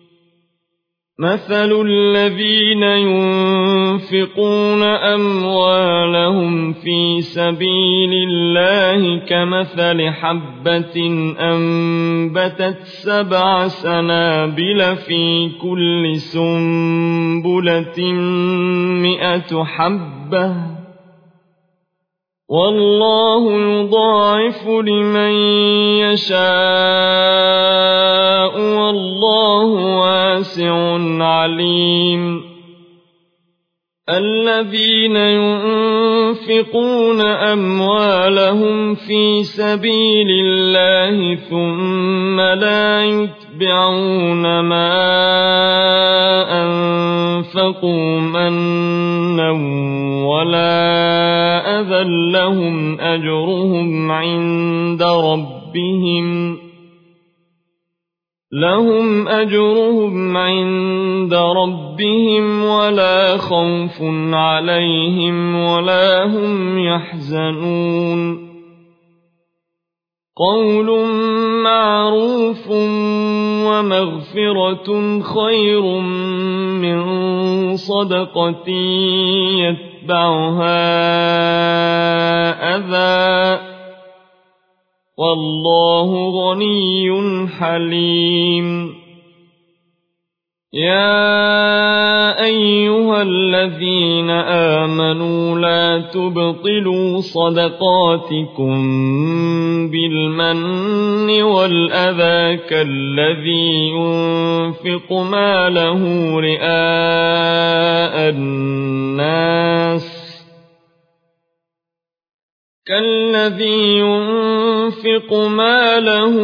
مثل الذين ينفقون أموالهم في سبيل الله كمثل حبة أنبتت سبع سنابل في كل سنبلة مئة حبة والله يضاعف لمن يشاء والله واسع عليم الذين ينفقون أموالهم في سبيل الله ثم لا يتبعون ما أنفقوا منا ولا أذى لهم أجرهم عند ربهم لهم أجرهم عند ربهم ولا خوف عليهم ولا هم يحزنون قول معروف ومغفرة خير من صدقة يتبعها أذى والله غني حليم يا أيها الذين آمنوا لا تبطلوا صدقاتكم بالمن والأذى كالذي ينفق ماله رئاء الناس كالذي ينفق ماله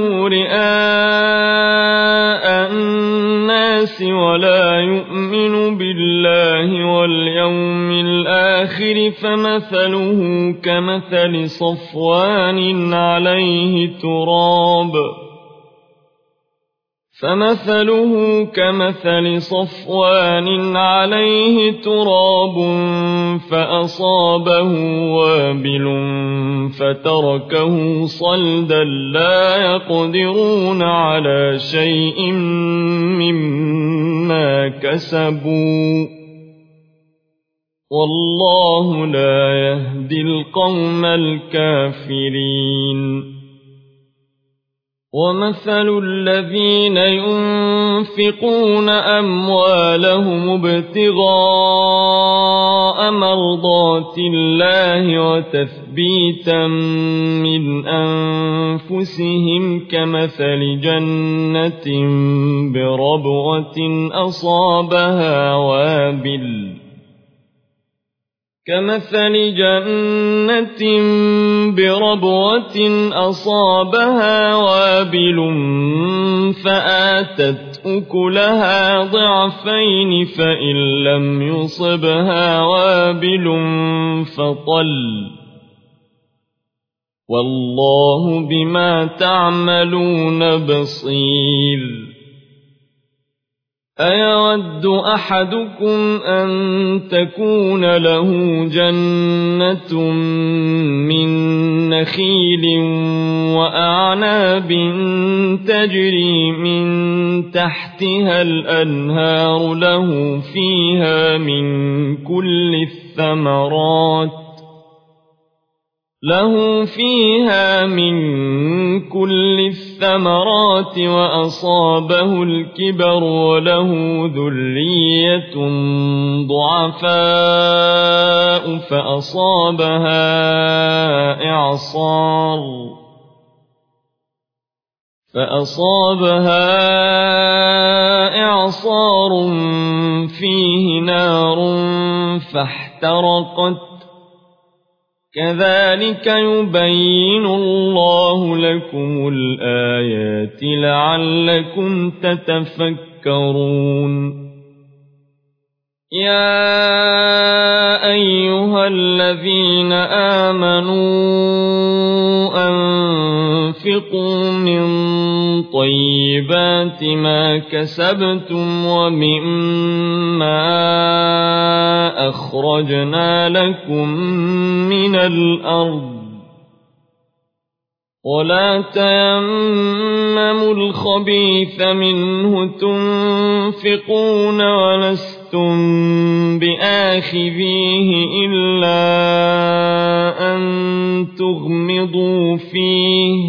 رئاء الناس ولا يؤمن بالله واليوم الآخر فمثله كمثل صفوان عليه تراب فمثله كمثل صفوان عليه تراب فأصابه وابل فتركه صلدا لا يقدرون على شيء مما كسبوا والله لا يهدي القوم الكافرين ومثل الذين ينفقون أموالهم ابتغاء مرضات الله وتثبيتا من أنفسهم كمثل جنة بربوة أصابها وابل كمثل جنة بربوة أصابها وابل فآتت أكلها ضعفين فإن لم يصبها وابل فطل والله بما تعملون بصير أيود أحدكم أن تكون له جنة من نخيل وأعناب تجري من تحتها الأنهار له فيها من كل الثمرات له فيها من كل الثمرات وأصابه الكبر وله ذرية ضعفاء فأصابها إعصار فأصابها إعصار فيه نار فاحترقت كذلك يبين الله لكم الآيات لعلكم تتفكرون يا أيها الذين آمنوا أنفقوا من طيبات ما كسبتم ومما أخرجنا لكم من الأرض ولا تيمموا الخبيث منه تنفقون ولستم بآخذيه إلا أن تغمضوا فيه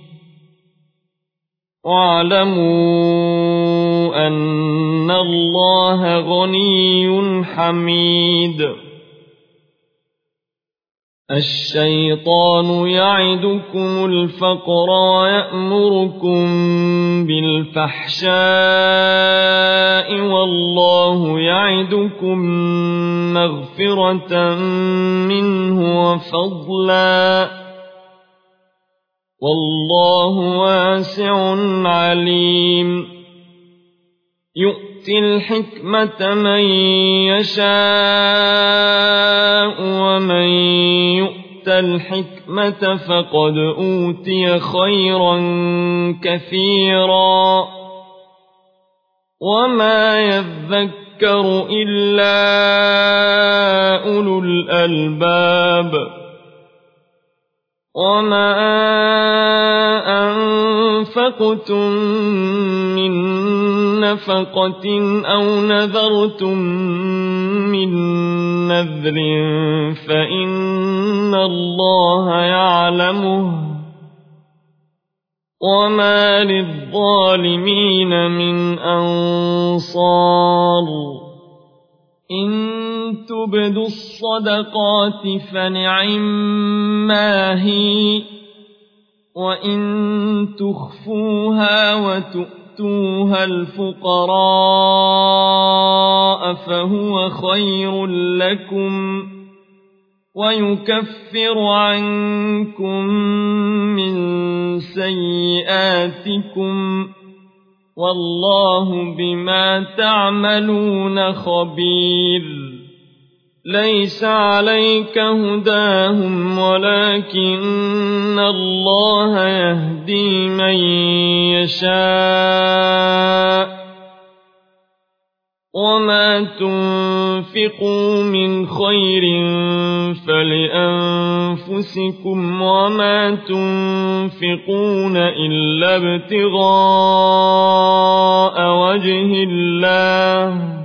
واعلموا أن الله غني حميد الشيطان يعدكم الفقر ويأمركم بالفحشاء والله يعدكم مغفرة منه وفضلا والله واسع عليم يؤتي الحكمة من يشاء ومن يؤت الحكمة فقد أوتي خيرا كثيرا وما يذكر إلا أولو الألباب وما أنفقتم من نفقة أو نذرتم من نذر فإن الله يعلمه وما للظالمين من أنصار إن تبدوا الصدقات فنعما هي وإن تخفوها وتؤتوها الفقراء فهو خير لكم ويكفر عنكم من سيئاتكم والله بما تعملون خبير ليس عليك هداهم ولكن الله يهدي من يشاء وما تنفقوا من خير فلأنفسكم وما تنفقون إلا ابتغاء وجه الله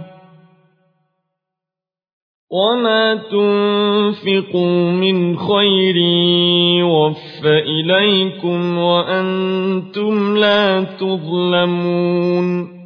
وما تنفقوا من خير يوف إليكم وأنتم لا تظلمون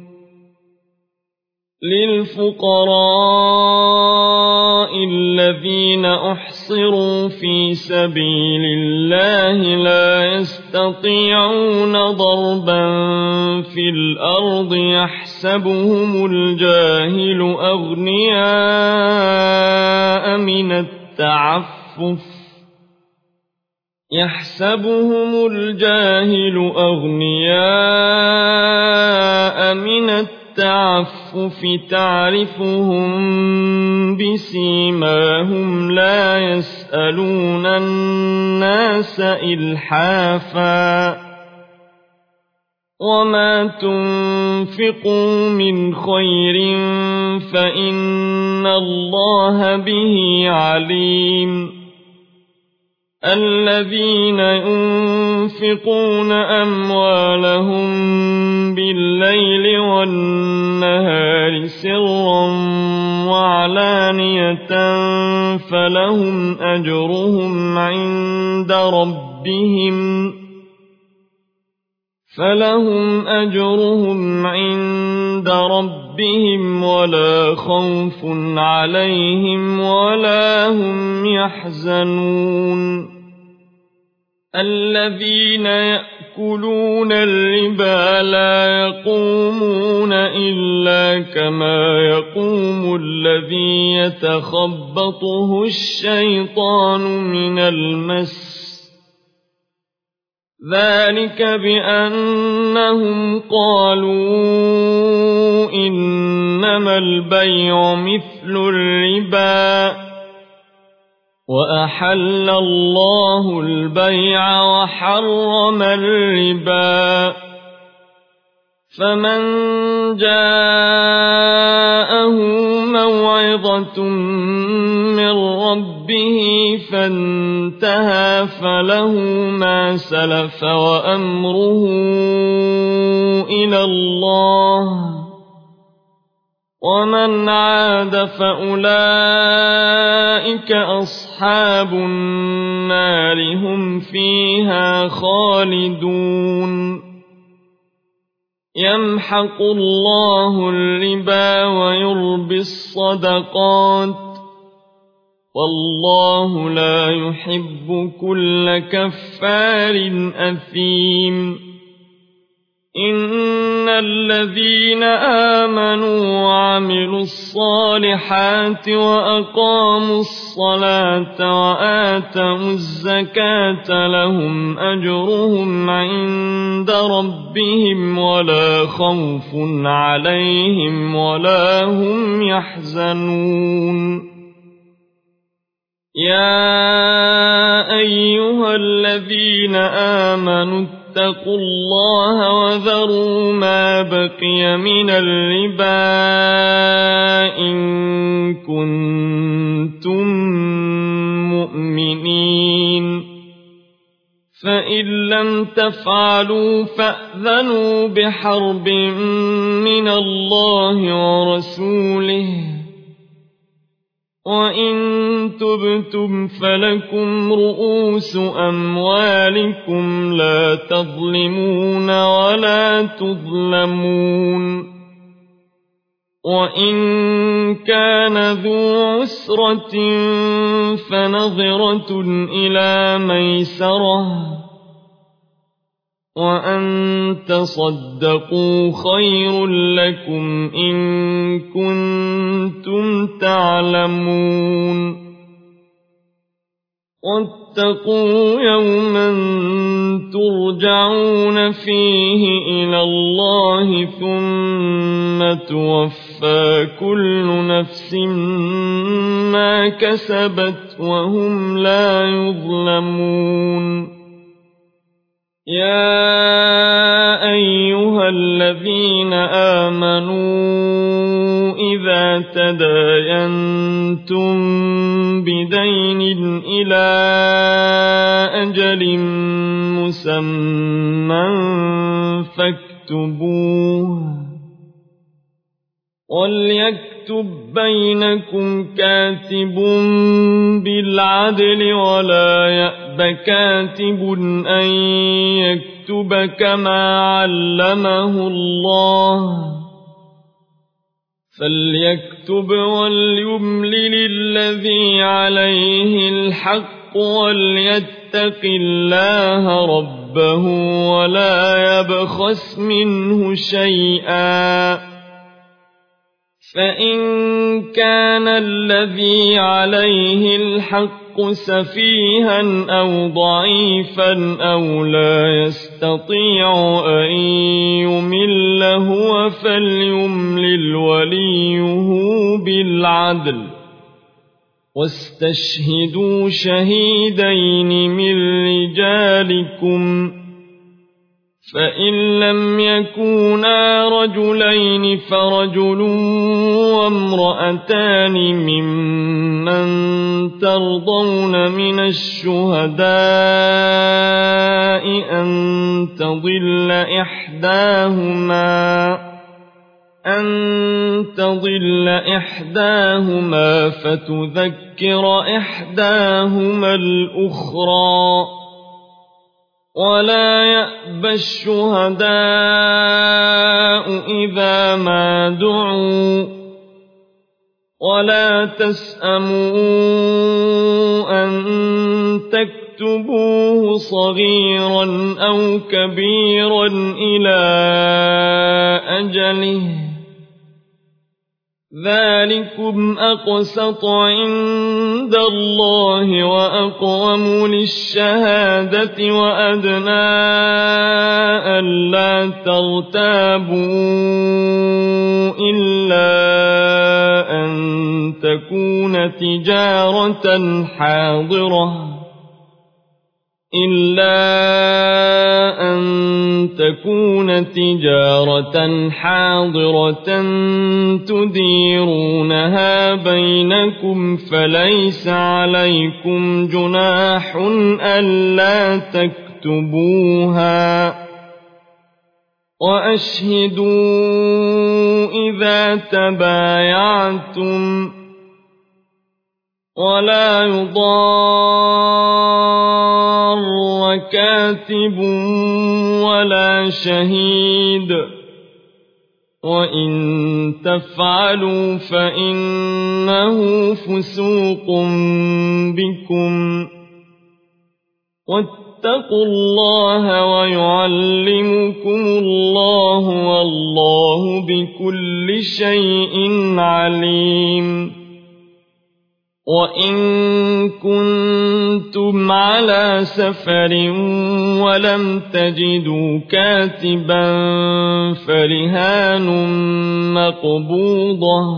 للفقراء الذين أحصروا في سبيل الله لا يستطيعون ضربا في الأرض يحسبهم الجاهل أغنياء من التعفف يحسبهم الجاهل أغنياء من التعفف التعفف تعرفهم بسيماهم لا يسألون الناس إلحافا وما تنفقوا من خير فإن الله به عليم الذين ينفقون أموالهم بالليل والنهار سرا وعلانية فلهم أجرهم عند ربهم فلهم أجرهم عند ربهم ولا خوف عليهم ولا هم يحزنون الذين يأكلون الربا لا يقومون إلا كما يقوم الذي يتخبطه الشيطان من المس ذلك بأنهم قالوا إنما البيع مثل الربا وأحل الله البيع وحرم الربا فمن جاءه موعظة من ربه فانتهى فله ما سلف وأمره إلى الله ومن عاد فأولئك أصحاب النار هم فيها خالدون يمحق الله الربا ويربي الصدقات والله لا يحب كل كفار أثيم إن الذين آمنوا وعملوا الصالحات وأقاموا الصلاة وآتوا الزكاة لهم أجرهم عند ربهم ولا خوف عليهم ولا هم يحزنون يا أيها الذين آمنوا اتقوا الله وذروا ما بقي من الربا إن كنتم مؤمنين فإن لم تفعلوا فأذنوا بحرب من الله ورسوله وإن تبتم فلكم رؤوس أموالكم لا تظلمون ولا تظلمون وإن كان ذو عسرة فنظرة إلى ميسرة وأن تصدقوا خير لكم إن كنتم تعلمون واتقوا يوما ترجعون فيه إلى الله ثم توفى كل نفس ما كسبت وهم لا يظلمون يا أيها الذين آمنوا إذا تداينتم بدين إلى أجل مسمى فاكتبوه وليكتب بينكم كاتب بالعدل ولا يأب كاتب أن يكتب كما علمه الله فليكتب وليملل الذي عليه الحق وليتق الله ربه ولا يبخس منه شيئا فإن كان الذي عليه الحق سفيها أو ضعيفا أو لا يستطيع أن يمل هو فليملل وليه بالعدل واستشهدوا شهيدين من رجالكم فإن لم يكونا رجلين فرجل وامرأتان ممن ترضون من الشهداء أن تضل إحداهما أن تضل إحداهما فتذكر إحداهما الأخرى ولا يأبى الشهداء إذا ما دعوا ولا تسأموا أن تكتبوا اكتبوه صغيرا أو كبيرا إلى أجله ذلكم أقسط عند الله وأقوم للشهادة وأدنى ألا ترتابوا إلا أن تكون تجارة حاضرة إلا أن تكون تجارة حاضرة تديرونها بينكم فليس عليكم جناح ألا تكتبوها وأشهدوا إذا تبايعتم ولا يضار كاتب ولا شهيد وإن تفعلوا فإنه فسوق بكم واتقوا الله ويعلمكم الله والله بكل شيء عليم وإن كنتم على سفر ولم تجدوا كاتبا فرهان مقبوضة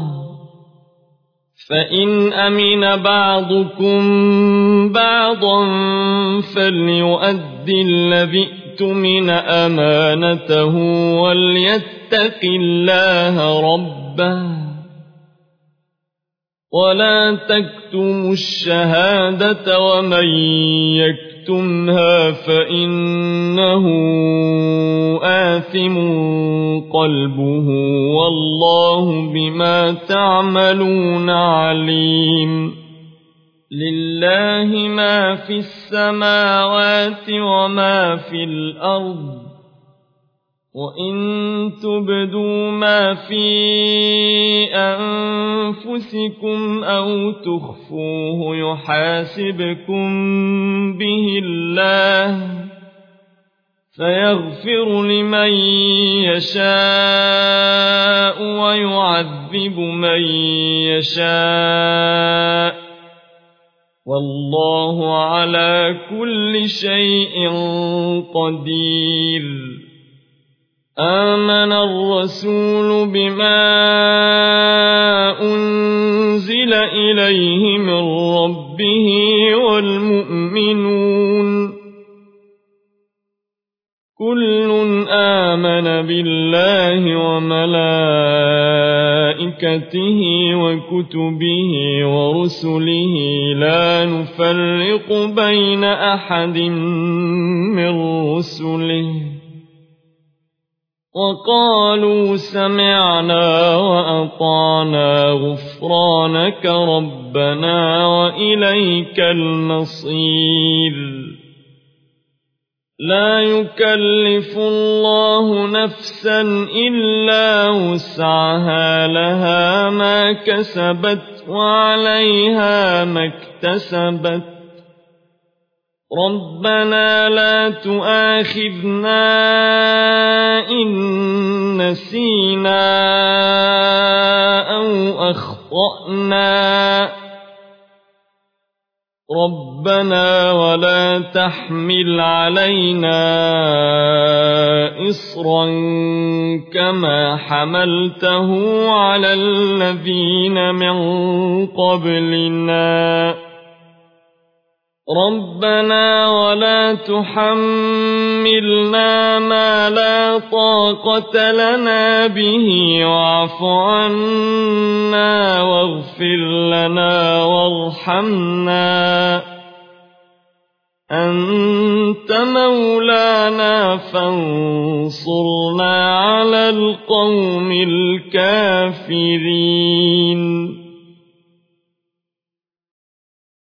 فإن أمن بعضكم بعضا فليؤدي الذي اؤتمن أمانته وليتق الله ربه ولا تكتموا الشهادة ومن يكتمها فإنه آثم قلبه والله بما تعملون عليم لله ما في السماوات وما في الأرض وإن تبدوا ما في أنفسكم أو تخفوه يحاسبكم به الله فيغفر لمن يشاء ويعذب من يشاء والله على كل شيء قدير آمن الرسول بما أنزل إليه من ربه والمؤمنون كل آمن بالله وملائكته وكتبه ورسله لا نفرق بين أحد من رسله وقالوا سمعنا وأطعنا غفرانك ربنا وإليك المصير لا يكلف الله نفسا إلا وسعها لها ما كسبت وعليها ما اكتسبت ربنا لا تؤاخذنا إن نسينا أو أخطأنا ربنا ولا تحمل علينا إصرا كما حملته على الذين من قبلنا ربنا ولا تحملنا ما لا طاقة لنا به واعف عنا واغفر لنا وارحمنا أنت مولانا فانصرنا على القوم الكافرين